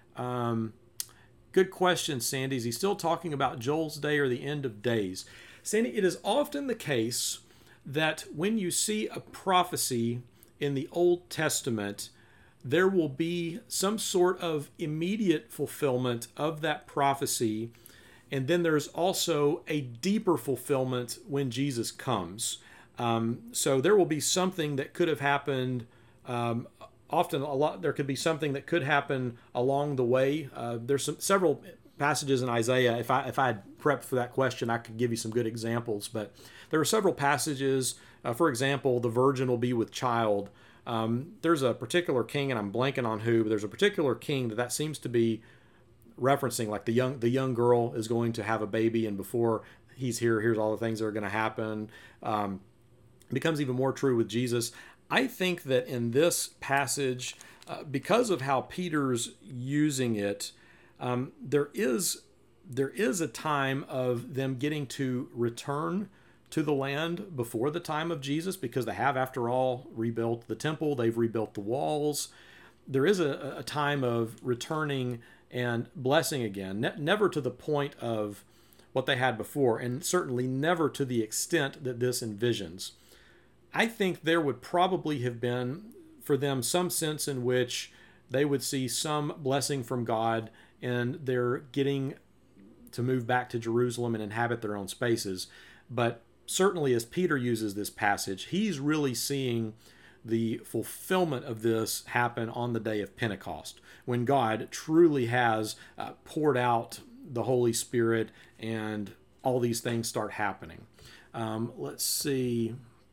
Good question, Sandy. Is he still talking about Joel's day or the end of days? Sandy, it is often the case that when you see a prophecy in the Old Testament, there will be some sort of immediate fulfillment of that prophecy. And then there's also a deeper fulfillment when Jesus comes. So there will be something that could have happened. There could be something that could happen along the way. There's several passages in Isaiah. If I had prepped for that question, I could give you some good examples. But there are several passages. For example, the virgin will be with child. There's a particular king, and I'm blanking on who, but there's a particular king that seems to be referencing, like the young girl is going to have a baby, and before he's here, here's all the things that are going to happen. It becomes even more true with Jesus. I think that in this passage, because of how Peter's using it, there is a time of them getting to return to the land before the time of Jesus, because they have, after all, rebuilt the temple, they've rebuilt the walls. There is a time of returning and blessing again, never to the point of what they had before, and certainly never to the extent that this envisions. I think there would probably have been for them some sense in which they would see some blessing from God, and they're getting to move back to Jerusalem and inhabit their own spaces. But certainly as Peter uses this passage, he's really seeing the fulfillment of this happen on the day of Pentecost, when God truly has poured out the Holy Spirit and all these things start happening. Let's see.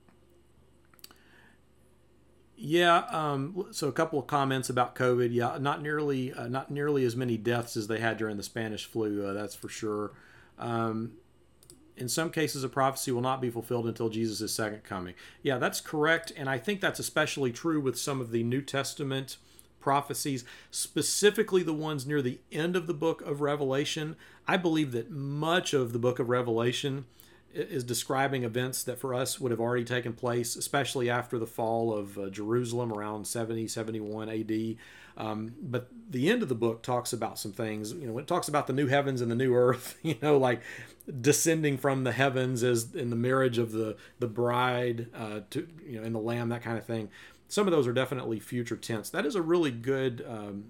So a couple of comments about COVID. Yeah, not nearly as many deaths as they had during the Spanish flu. That's for sure. In some cases, a prophecy will not be fulfilled until Jesus' second coming. Yeah, that's correct. And I think that's especially true with some of the New Testament prophecies, specifically the ones near the end of the book of Revelation. I believe that much of the book of Revelation is describing events that for us would have already taken place, especially after the fall of Jerusalem around 70, 71 AD. But the end of the book talks about some things, when it talks about the new heavens and the new earth, like descending from the heavens as in the marriage of the bride to, and the lamb, that kind of thing. Some of those are definitely future tense. That is a really good,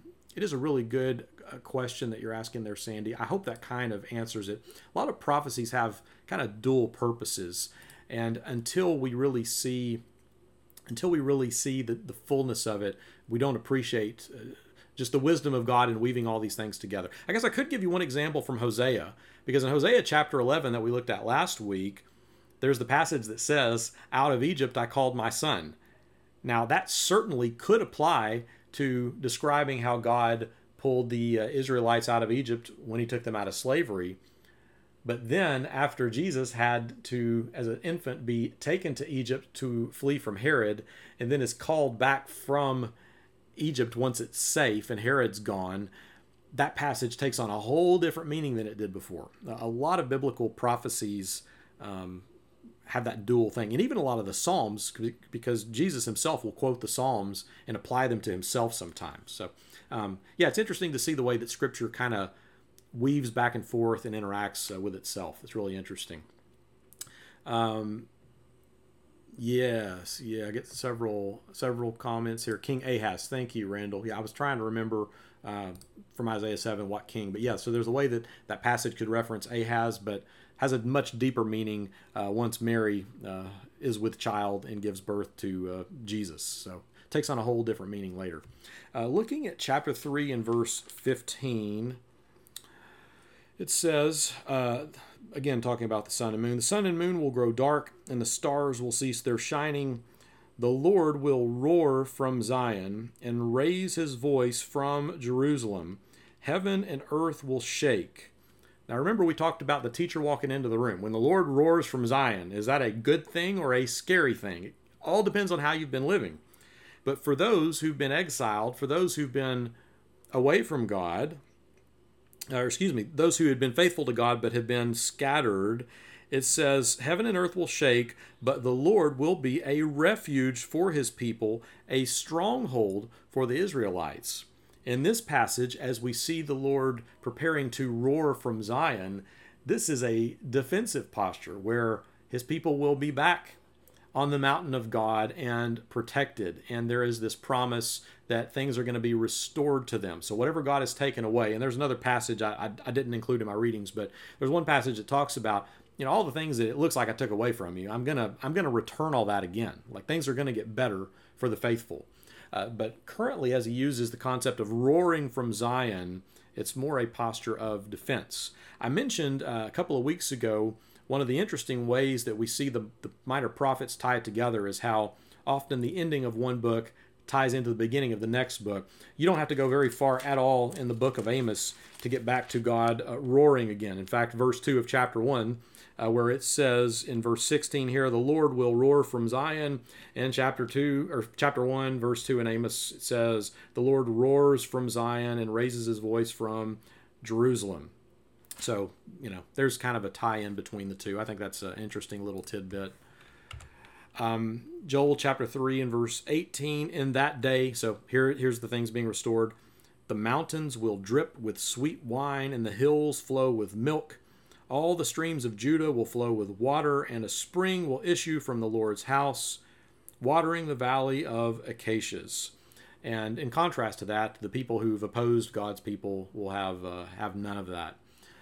question that you're asking there, Sandy. I hope that kind of answers it. A lot of prophecies have kind of dual purposes. And until we really see the fullness of it, we don't appreciate just the wisdom of God in weaving all these things together. I guess I could give you one example from Hosea, because in Hosea chapter 11 that we looked at last week, there's the passage that says, "Out of Egypt I called my son." Now that certainly could apply to describing how God pulled the Israelites out of Egypt when he took them out of slavery. But then, after Jesus had to, as an infant, be taken to Egypt to flee from Herod, and then is called back from Egypt once it's safe and Herod's gone, that passage takes on a whole different meaning than it did before. A lot of biblical prophecies have that dual thing. And even a lot of the Psalms, because Jesus himself will quote the Psalms and apply them to himself sometimes. So, yeah, it's interesting to see the way that Scripture kind of weaves back and forth and interacts with itself. It's really interesting. Yes, yeah, I get several comments here. King Ahaz, thank you, Randall. Yeah, I was trying to remember from Isaiah 7 what king, but yeah, so there's a way that that passage could reference Ahaz, but has a much deeper meaning once Mary is with child and gives birth to Jesus. So it takes on a whole different meaning later. Looking at chapter 3 and verse 15, it says, again, talking about the sun and moon, "The sun and moon will grow dark, and the stars will cease their shining. The Lord will roar from Zion and raise his voice from Jerusalem. Heaven and earth will shake." Now remember, we talked about the teacher walking into the room. When the Lord roars from Zion, is that a good thing or a scary thing? It all depends on how you've been living. But for those who've been exiled, for those who've been away from God, those who had been faithful to God but have been scattered, it says, "Heaven and earth will shake, but the Lord will be a refuge for his people, a stronghold for the Israelites." In this passage, as we see the Lord preparing to roar from Zion, this is a defensive posture where his people will be back on the mountain of God and protected. And there is this promise that things are going to be restored to them. So whatever God has taken away, and there's another passage I didn't include in my readings, but there's one passage that talks about, all the things that it looks like I took away from you, I'm gonna return all that again. Like, things are going to get better for the faithful. But currently, as he uses the concept of roaring from Zion, it's more a posture of defense. I mentioned a couple of weeks ago, one of the interesting ways that we see the minor prophets tie it together is how often the ending of one book ties into the beginning of the next book. You don't have to go very far at all in the book of Amos to get back to God roaring again. In fact, verse 2 of chapter 1, where it says in verse 16 here, "The Lord will roar from Zion." In chapter 1, verse 2 in Amos, it says, "The Lord roars from Zion and raises his voice from Jerusalem." So, there's kind of a tie-in between the two. I think that's an interesting little tidbit. Joel chapter 3 and verse 18, "In that day," so here's the things being restored, "the mountains will drip with sweet wine, and the hills flow with milk. All the streams of Judah will flow with water, and a spring will issue from the Lord's house, watering the valley of acacias." And in contrast to that, the people who've opposed God's people will have none of that.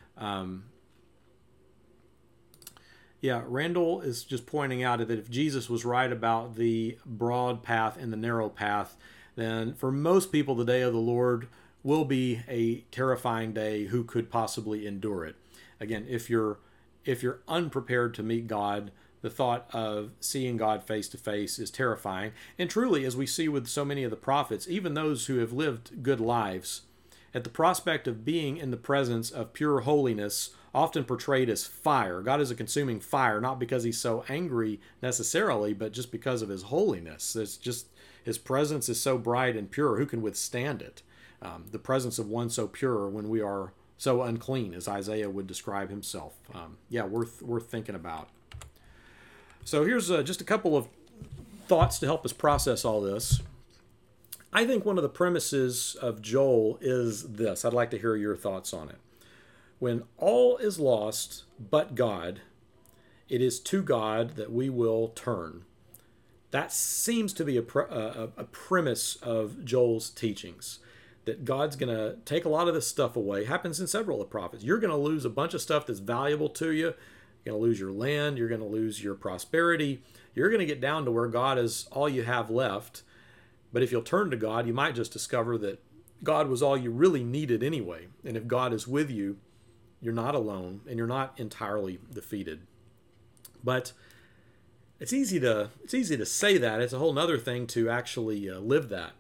Randall is just pointing out that if Jesus was right about the broad path and the narrow path, then for most people the day of the Lord will be a terrifying day. Who could possibly endure it? Again, if you're unprepared to meet God, the thought of seeing God face to face is terrifying. And truly, as we see with so many of the prophets, even those who have lived good lives, at the prospect of being in the presence of pure holiness, often portrayed as fire. God is a consuming fire, not because he's so angry necessarily, but just because of his holiness. It's just his presence is so bright and pure. Who can withstand it? The presence of one so pure when we are so unclean, as Isaiah would describe himself. Worth thinking about. So here's just a couple of thoughts to help us process all this. I think one of the premises of Joel is this. I'd like to hear your thoughts on it. When all is lost but God, it is to God that we will turn. That seems to be a premise of Joel's teachings, that God's going to take a lot of this stuff away. It happens in several of the prophets. You're going to lose a bunch of stuff that's valuable to you. You're going to lose your land. You're going to lose your prosperity. You're going to get down to where God is all you have left. But if you'll turn to God, you might just discover that God was all you really needed anyway. And if God is with you, you're not alone and you're not entirely defeated. But it's easy to say that. It's a whole other thing to actually live that.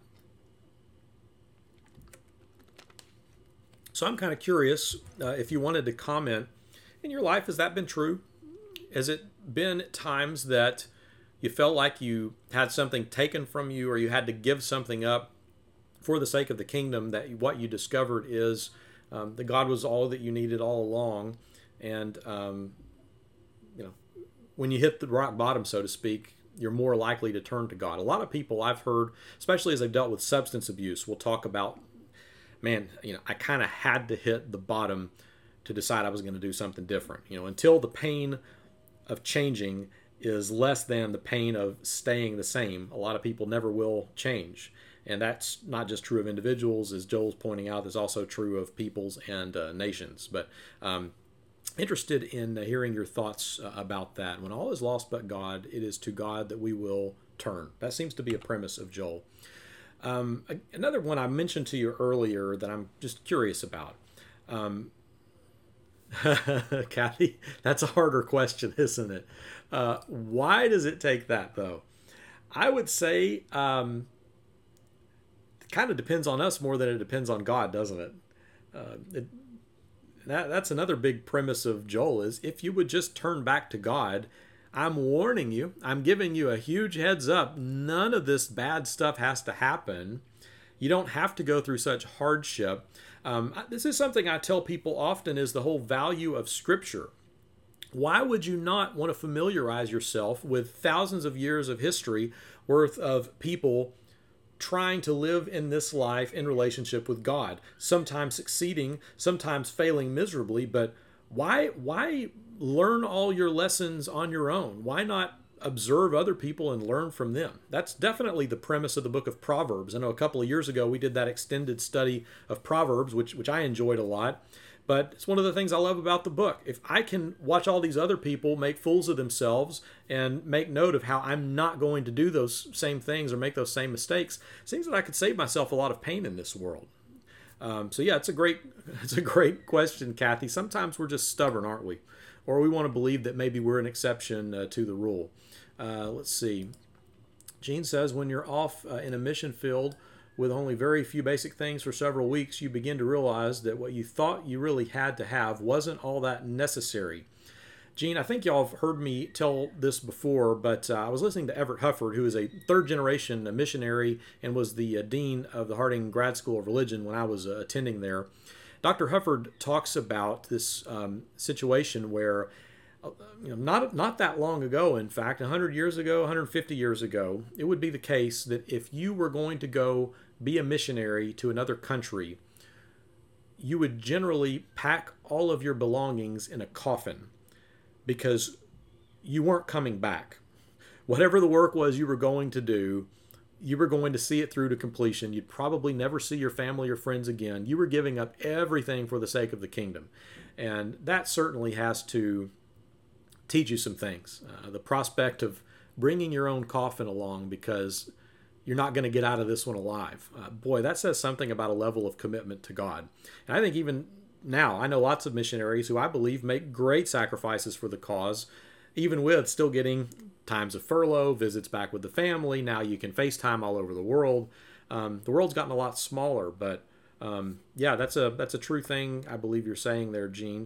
So I'm kind of curious if you wanted to comment in your life. Has that been true? Has it been times that you felt like you had something taken from you or you had to give something up for the sake of the kingdom, that what you discovered is that God was all that you needed all along? And, when you hit the rock bottom, so to speak, you're more likely to turn to God. A lot of people I've heard, especially as they've dealt with substance abuse, will talk about, man, I kind of had to hit the bottom to decide I was going to do something different. Until the pain of changing is less than the pain of staying the same, a lot of people never will change. And that's not just true of individuals, as Joel's pointing out. That's also true of peoples and nations. But interested in hearing your thoughts about that. When all is lost but God, it is to God that we will turn. That seems to be a premise of Joel. Another one I mentioned to you earlier that I'm just curious about. Kathy, that's a harder question, isn't it? Why does it take that, though? I would say it kind of depends on us more than it depends on God, doesn't it? That's another big premise of Joel, is if you would just turn back to God. I'm warning you, I'm giving you a huge heads up. None of this bad stuff has to happen. You don't have to go through such hardship. This is something I tell people often, is the whole value of Scripture. Why would you not want to familiarize yourself with thousands of years of history worth of people trying to live in this life in relationship with God, sometimes succeeding, sometimes failing miserably? But why learn all your lessons on your own? Why not observe other people and learn from them? That's definitely the premise of the book of Proverbs. I know a couple of years ago we did that extended study of Proverbs, which I enjoyed a lot. But it's one of the things I love about the book. If I can watch all these other people make fools of themselves and make note of how I'm not going to do those same things or make those same mistakes, it seems that I could save myself a lot of pain in this world. So yeah, it's a great question, Kathy. Sometimes we're just stubborn, aren't we? Or we want to believe that maybe we're an exception to the rule. Let's see. Gene says, when you're off in a mission field with only very few basic things for several weeks, you begin to realize that what you thought you really had to have wasn't all that necessary. Gene, I think y'all have heard me tell this before, but I was listening to Everett Hufford, who is a third-generation missionary and was the dean of the Harding Grad School of Religion when I was attending there. Dr. Hufford talks about this situation where, not that long ago, in fact, 100 years ago, 150 years ago, it would be the case that if you were going to go be a missionary to another country, you would generally pack all of your belongings in a coffin because you weren't coming back. Whatever the work was you were going to do, you were going to see it through to completion. You'd probably never see your family or friends again. You were giving up everything for the sake of the kingdom. And that certainly has to teach you some things. The prospect of bringing your own coffin along because you're not going to get out of this one alive. Boy, that says something about a level of commitment to God. And I think even now, I know lots of missionaries who I believe make great sacrifices for the cause, even with still getting times of furlough, visits back with the family. Now you can FaceTime all over the world. The world's gotten a lot smaller, but yeah, that's a true thing I believe you're saying there, Gene.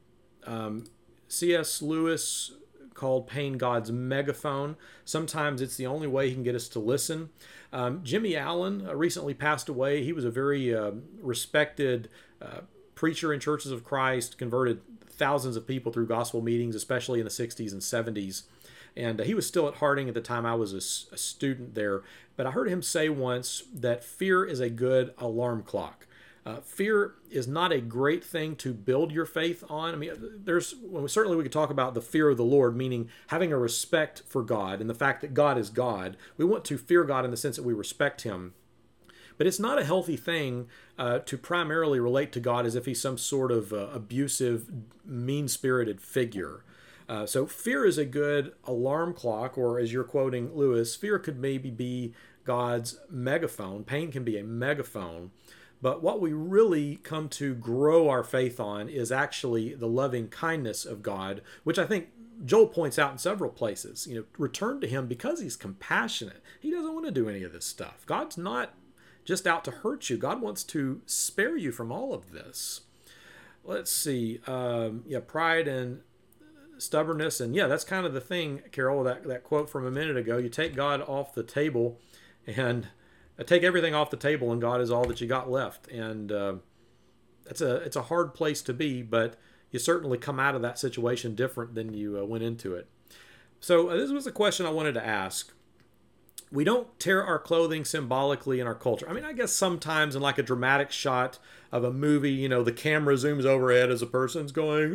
C.S. Lewis called pain God's megaphone. Sometimes it's the only way he can get us to listen. Jimmy Allen recently passed away. He was a very respected preacher in Churches of Christ, converted thousands of people through gospel meetings, especially in the 60s and 70s. And he was still at Harding at the time I was a student there. But I heard him say once that fear is a good alarm clock. Fear is not a great thing to build your faith on. I mean, certainly we could talk about the fear of the Lord, meaning having a respect for God and the fact that God is God. We want to fear God in the sense that we respect Him. But it's not a healthy thing to primarily relate to God as if He's some sort of abusive, mean-spirited figure. So fear is a good alarm clock, or as you're quoting Lewis, fear could maybe be God's megaphone. Pain can be a megaphone. But what we really come to grow our faith on is actually the loving kindness of God, which I think Joel points out in several places. Return to him because he's compassionate. He doesn't want to do any of this stuff. God's not just out to hurt you. God wants to spare you from all of this. Let's see. Pride and stubbornness. And that's kind of the thing, Carol, that quote from a minute ago. You take God off the table and take everything off the table, and God is all that you got left. And it's a hard place to be, but you certainly come out of that situation different than you went into it. So this was a question I wanted to ask. We don't tear our clothing symbolically in our culture. I mean, I guess sometimes in like a dramatic shot of a movie, the camera zooms overhead as a person's going,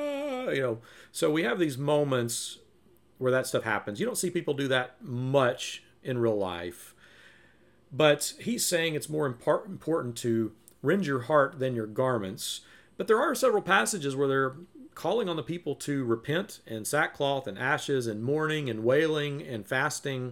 So we have these moments where that stuff happens. You don't see people do that much in real life. But he's saying it's more important to rend your heart than your garments. But there are several passages where they're calling on the people to repent, and sackcloth and ashes and mourning and wailing and fasting.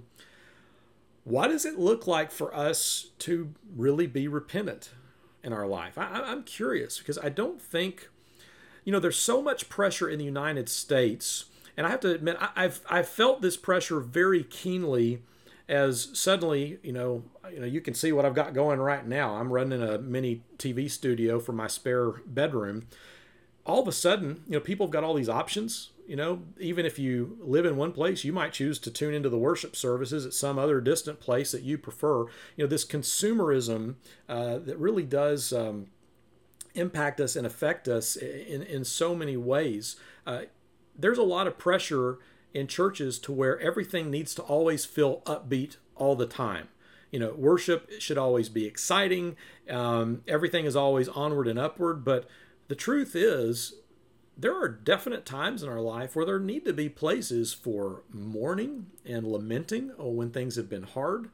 What does it look like for us to really be repentant in our life? I'm curious, because I don't think, there's so much pressure in the United States. And I have to admit, I've felt this pressure very keenly as suddenly, you can see what I've got going right now. I'm running a mini TV studio for my spare bedroom. All of a sudden, people have got all these options. Even if you live in one place, you might choose to tune into the worship services at some other distant place that you prefer. This consumerism that really does impact us and affect us in so many ways. There's a lot of pressure in churches to where everything needs to always feel upbeat all the time. Worship should always be exciting. Everything is always onward and upward. But the truth is, there are definite times in our life where there need to be places for mourning and lamenting when things have been hard.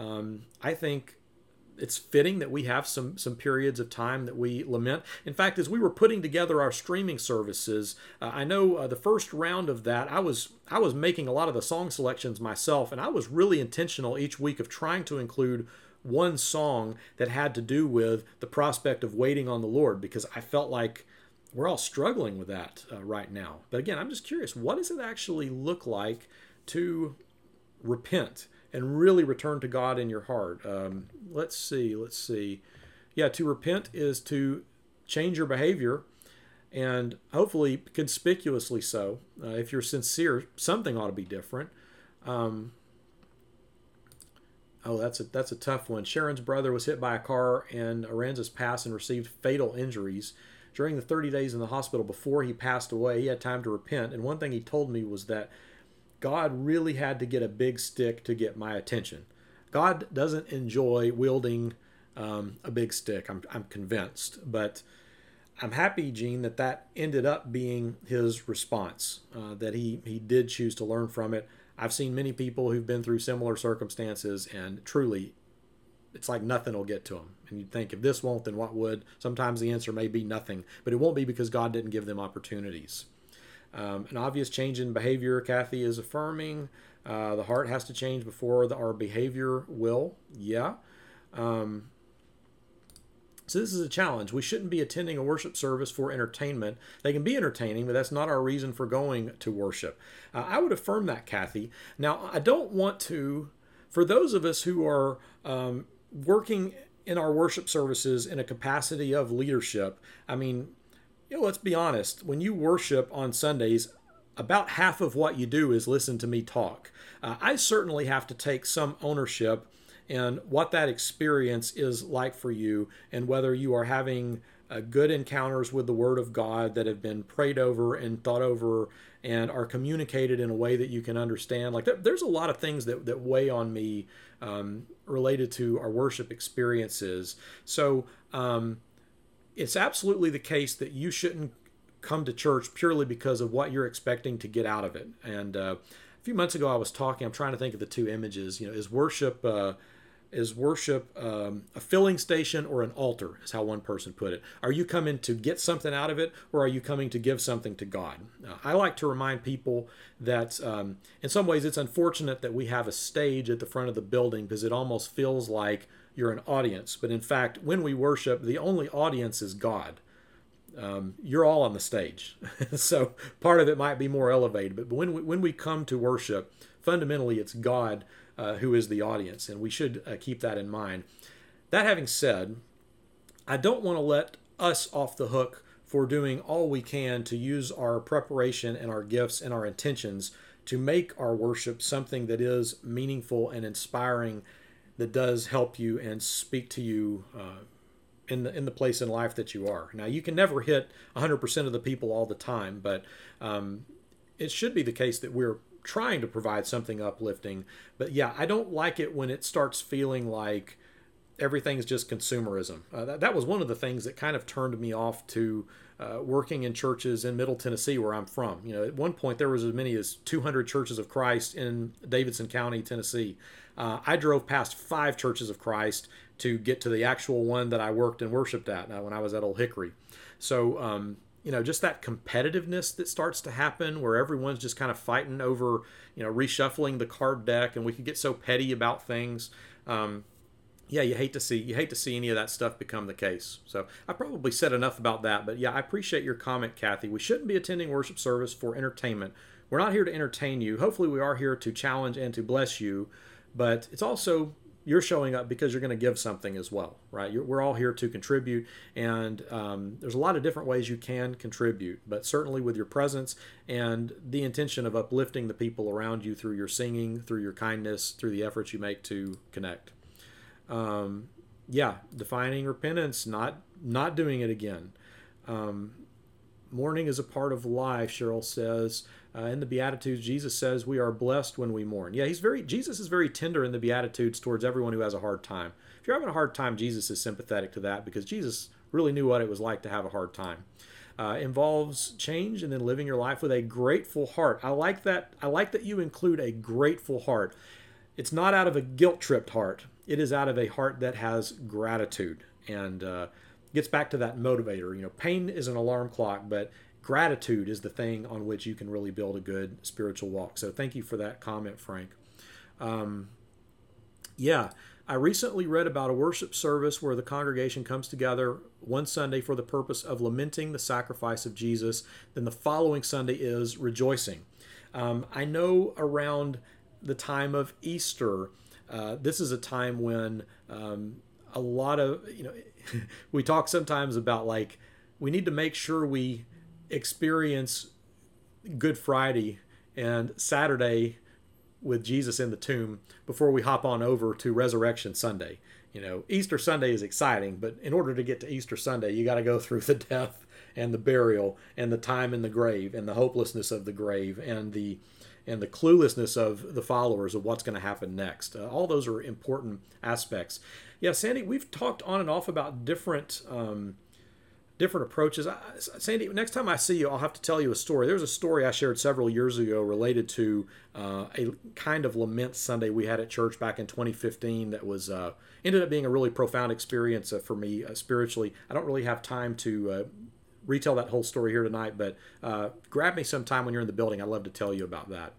I think it's fitting that we have some periods of time that we lament. In fact, as we were putting together our streaming services, I know the first round of that, I was making a lot of the song selections myself, and I was really intentional each week of trying to include one song that had to do with the prospect of waiting on the Lord, because I felt like we're all struggling with that right now. But again, I'm just curious, what does it actually look like to repent and really return to God in your heart? Let's see. Yeah, to repent is to change your behavior, and hopefully conspicuously so. If you're sincere, something ought to be different. That's a tough one. Sharon's brother was hit by a car in Aransas Pass and received fatal injuries. During the 30 days in the hospital before he passed away, he had time to repent. And one thing he told me was that God really had to get a big stick to get my attention. God doesn't enjoy wielding a big stick, I'm convinced. But I'm happy, Gene, that ended up being his response, that he did choose to learn from it. I've seen many people who've been through similar circumstances, and truly, it's like nothing will get to them. And you'd think, if this won't, then what would? Sometimes the answer may be nothing, but it won't be because God didn't give them opportunities. An obvious change in behavior, Kathy is affirming. The heart has to change before our behavior will. Yeah. So this is a challenge. We shouldn't be attending a worship service for entertainment. They can be entertaining, but that's not our reason for going to worship. I would affirm that, Kathy. Now, I don't want to, for those of us who are working in our worship services in a capacity of leadership, I mean, let's be honest. When you worship on Sundays, about half of what you do is listen to me talk. I certainly have to take some ownership in what that experience is like for you, and whether you are having good encounters with the Word of God that have been prayed over and thought over and are communicated in a way that you can understand. Like there's a lot of things that weigh on me related to our worship experiences. So it's absolutely the case that you shouldn't come to church purely because of what you're expecting to get out of it. And a few months ago I was talking, I'm trying to think of the two images. Is worship Is worship a filling station or an altar, is how one person put it. Are you coming to get something out of it, or are you coming to give something to God? I like to remind people that in some ways it's unfortunate that we have a stage at the front of the building because it almost feels like you're an audience. But in fact, when we worship, the only audience is God. You're all on the stage. So part of it might be more elevated. But when we come to worship, fundamentally it's God who is the audience, and we should keep that in mind. That having said, I don't want to let us off the hook for doing all we can to use our preparation and our gifts and our intentions to make our worship something that is meaningful and inspiring, that does help you and speak to you in the place in life that you are. Now, you can never hit 100% of the people all the time, but it should be the case that we're trying to provide something uplifting. But yeah, I don't like it when it starts feeling like everything's just consumerism. That was one of the things that kind of turned me off to working in churches in Middle Tennessee, where I'm from. At one point there was as many as 200 Churches of Christ in Davidson County, Tennessee. I drove past 5 Churches of Christ to get to the actual one that I worked and worshiped at when I was at Old Hickory. So just that competitiveness that starts to happen where everyone's just kind of fighting over, reshuffling the card deck, and we can get so petty about things. You hate to see any of that stuff become the case. So I probably said enough about that, but yeah, I appreciate your comment, Kathy. We shouldn't be attending worship service for entertainment. We're not here to entertain you. Hopefully we are here to challenge and to bless you, but it's also you're showing up because you're going to give something as well, right? We're all here to contribute, and there's a lot of different ways you can contribute, but certainly with your presence and the intention of uplifting the people around you through your singing, through your kindness, through the efforts you make to connect. Defining repentance, not doing it again. Mourning is a part of life, Cheryl says. In the Beatitudes, Jesus says we are blessed when we mourn. Yeah, Jesus is very tender in the Beatitudes towards everyone who has a hard time. If you're having a hard time, Jesus is sympathetic to that because Jesus really knew what it was like to have a hard time. Involves change and then living your life with a grateful heart. I like that. I like that you include a grateful heart. It's not out of a guilt-tripped heart. It is out of a heart that has gratitude, and gets back to that motivator. Pain is an alarm clock, but gratitude is the thing on which you can really build a good spiritual walk. So thank you for that comment, Frank. I recently read about a worship service where the congregation comes together one Sunday for the purpose of lamenting the sacrifice of Jesus. Then the following Sunday is rejoicing. I know around the time of Easter, this is a time when a lot of, we talk sometimes about we need to make sure we experience Good Friday and Saturday with Jesus in the tomb before we hop on over to Resurrection Sunday. Easter Sunday is exciting, but in order to get to Easter Sunday, you got to go through the death and the burial and the time in the grave and the hopelessness of the grave and the cluelessness of the followers of what's going to happen next. All those are important aspects. Yeah, Sandy, we've talked on and off about different approaches. Sandy, next time I see you, I'll have to tell you a story. There's a story I shared several years ago related to a kind of lament Sunday we had at church back in 2015 that was ended up being a really profound experience for me spiritually. I don't really have time to retell that whole story here tonight, but grab me sometime when you're in the building. I'd love to tell you about that.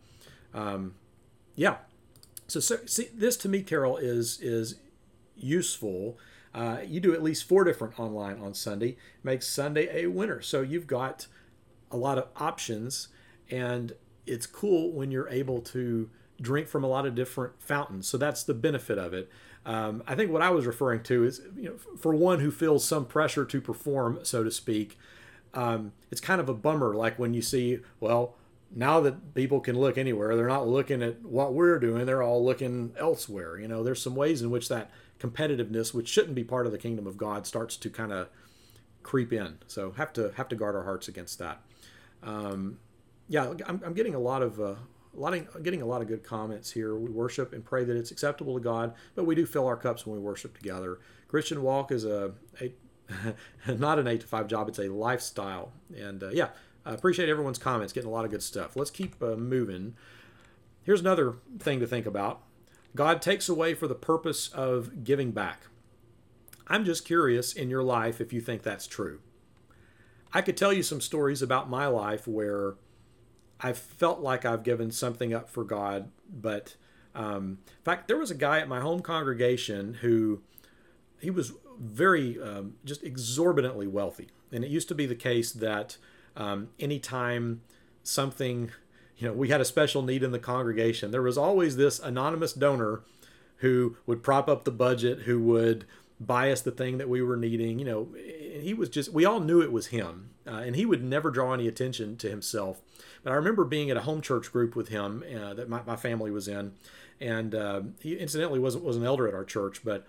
So see, this to me, Carol, is useful. You do at least 4 different online on Sunday. Makes Sunday a winner. So you've got a lot of options, and it's cool when you're able to drink from a lot of different fountains. So that's the benefit of it. I think what I was referring to is, for one who feels some pressure to perform, so to speak, it's kind of a bummer. Like when you see, well, now that people can look anywhere, they're not looking at what we're doing. They're all looking elsewhere. There's some ways in which that competitiveness, which shouldn't be part of the kingdom of God, starts to kind of creep in. So have to guard our hearts against that. I'm getting a lot of good comments here. We worship and pray that it's acceptable to God, but we do fill our cups when we worship together. Christian walk is not an 8 to 5 job; it's a lifestyle. And I appreciate everyone's comments. Getting a lot of good stuff. Let's keep moving. Here's another thing to think about. God takes away for the purpose of giving back. I'm just curious in your life if you think that's true. I could tell you some stories about my life where I felt like I've given something up for God, but in fact, there was a guy at my home congregation who he was very just exorbitantly wealthy, and it used to be the case that anytime something, we had a special need in the congregation, there was always this anonymous donor who would prop up the budget, who would buy us the thing that we were needing. He was just, we all knew it was him, and he would never draw any attention to himself. But I remember being at a home church group with him that my family was in, and he incidentally was an elder at our church, but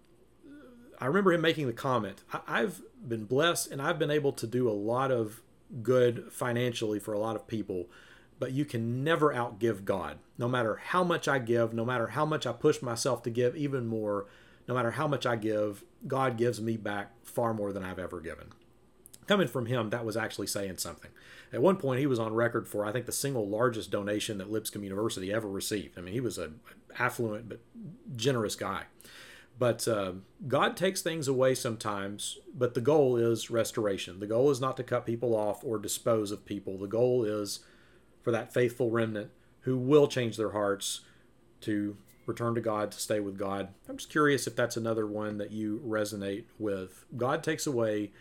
I remember him making the comment, I've been blessed and I've been able to do a lot of good financially for a lot of people, but you can never outgive God. No matter how much I give, no matter how much I push myself to give even more, no matter how much I give, God gives me back far more than I've ever given. Coming from him, that was actually saying something. At one point, he was on record for, I think, the single largest donation that Lipscomb University ever received. I mean, he was an affluent but generous guy. But God takes things away sometimes, but the goal is restoration. The goal is not to cut people off or dispose of people. The goal is for that faithful remnant who will change their hearts to return to God, to stay with God. I'm just curious if that's another one that you resonate with. God takes away,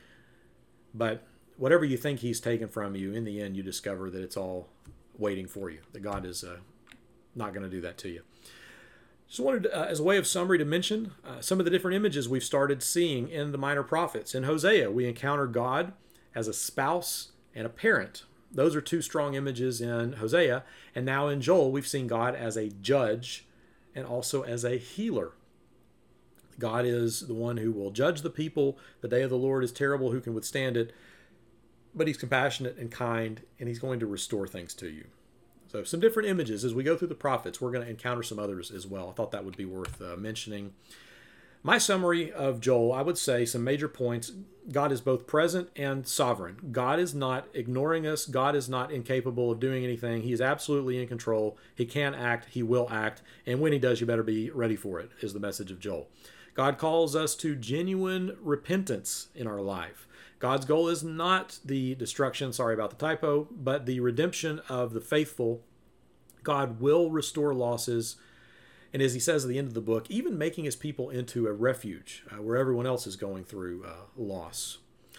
but whatever you think he's taken from you, in the end you discover that it's all waiting for you, that God is not going to do that to you. Just wanted, as a way of summary, to mention some of the different images we've started seeing in the minor prophets. In Hosea, we encounter God as a spouse and a parent. Those are two strong images in Hosea. And now in Joel, we've seen God as a judge and also as a healer. God is the one who will judge the people. The day of the Lord is terrible. Who can withstand it? But he's compassionate and kind, and he's going to restore things to you. So some different images. As we go through the prophets, we're going to encounter some others as well. I thought that would be worth mentioning. My summary of Joel, I would say some major points. God is both present and sovereign. God is not ignoring us. God is not incapable of doing anything. He is absolutely in control. He can act. He will act. And when he does, you better be ready for it, is the message of Joel. God calls us to genuine repentance in our life. God's goal is not the destruction, sorry about the typo, but the redemption of the faithful. God will restore losses. And as he says at the end of the book, even making his people into a refuge where everyone else is going through loss.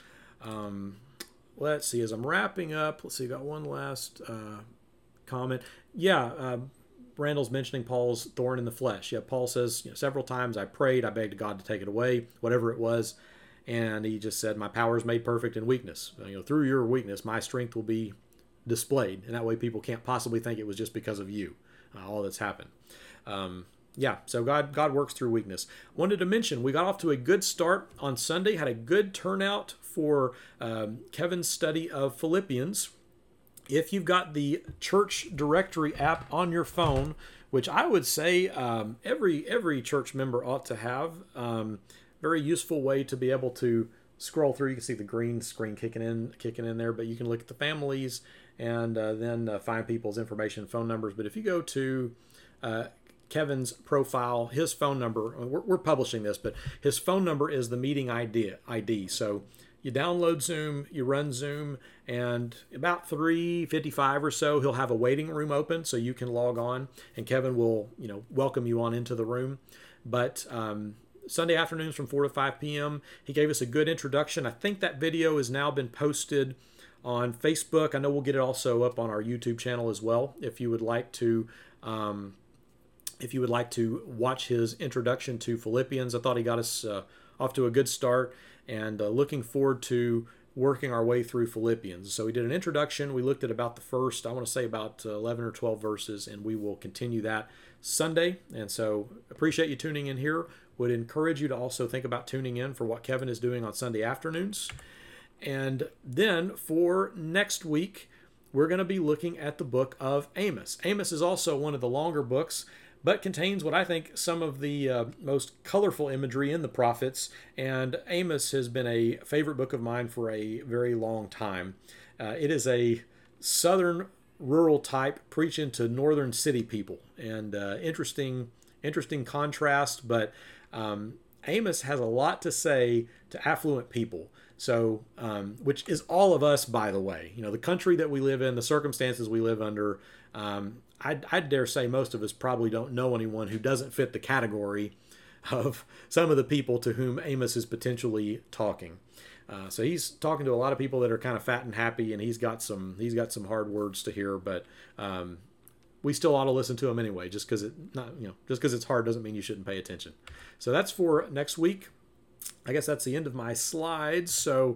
Let's see, as I'm wrapping up, let's see, got one last comment. Randall's mentioning Paul's thorn in the flesh. Yeah, Paul says, several times I prayed, I begged God to take it away, whatever it was. And he just said, my power is made perfect in weakness. Through your weakness, my strength will be displayed. And that way people can't possibly think it was just because of you, all that's happened. So God works through weakness. Wanted to mention, we got off to a good start on Sunday, had a good turnout for Kevin's study of Philippians. If you've got the church directory app on your phone, which I would say every church member ought to have, very useful way to be able to scroll through. You can see the green screen kicking in there, but you can look at the families and then find people's information, phone numbers. But if you go to Kevin's profile, his phone number, we're publishing this, but his phone number is the meeting ID. So you download Zoom, you run Zoom, and about 3:55 or so, he'll have a waiting room open so you can log on, and Kevin will, welcome you on into the room. But Sunday afternoons from 4 to 5 p.m., he gave us a good introduction. I think that video has now been posted on Facebook. I know we'll get it also up on our YouTube channel as well. If you would like to watch his introduction to Philippians, I thought he got us off to a good start, and looking forward to working our way through Philippians. So we did an introduction. We looked at about the first, I want to say about 11 or 12 verses, and we will continue that Sunday. And so appreciate you tuning in here. Would encourage you to also think about tuning in for what Kevin is doing on Sunday afternoons. And then for next week, we're going to be looking at the book of Amos. Amos is also one of the longer books, but contains what I think some of the most colorful imagery in the prophets. And Amos has been a favorite book of mine for a very long time. It is a southern rural type preaching to northern city people, and interesting interesting contrast, but Amos has a lot to say to affluent people. So, which is all of us, by the way. The country that we live in, the circumstances we live under. I dare say most of us probably don't know anyone who doesn't fit the category of some of the people to whom Amos is potentially talking. So he's talking to a lot of people that are kind of fat and happy, and he's got some hard words to hear. But we still ought to listen to him anyway. Just because it's hard doesn't mean you shouldn't pay attention. So that's for next week. I guess that's the end of my slides. So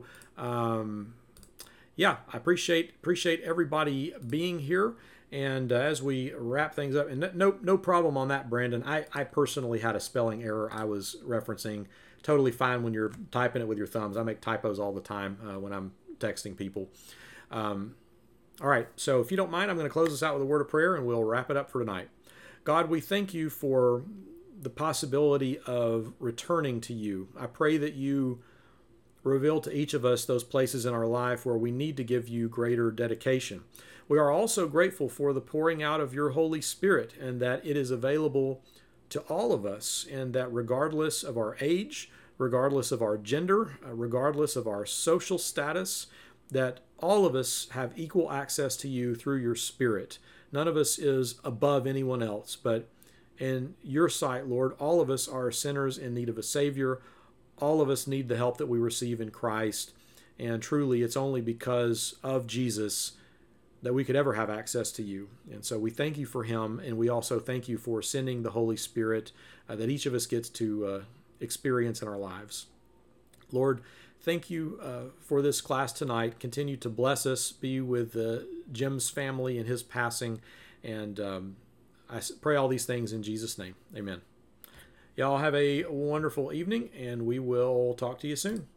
yeah, I appreciate everybody being here. And as we wrap things up, and no problem on that, Brandon. I personally had a spelling error I was referencing. Totally fine when you're typing it with your thumbs. I make typos all the time when I'm texting people. All right, so if you don't mind, I'm going to close this out with a word of prayer, and we'll wrap it up for tonight. God, we thank you for the possibility of returning to you. I pray that you reveal to each of us those places in our life where we need to give you greater dedication. We are also grateful for the pouring out of your Holy Spirit, and that it is available to all of us, and that regardless of our age, regardless of our gender, regardless of our social status, that all of us have equal access to you through your Spirit. None of us is above anyone else, but in your sight, Lord, all of us are sinners in need of a Savior. All of us need the help that we receive in Christ, and truly it's only because of Jesus that we could ever have access to you. And so we thank you for him, and we also thank you for sending the Holy Spirit that each of us gets to experience in our lives. Lord, thank you for this class tonight. Continue to bless us, be with Jim's family and his passing, and I pray all these things in Jesus' name. Amen. Y'all have a wonderful evening, and we will talk to you soon.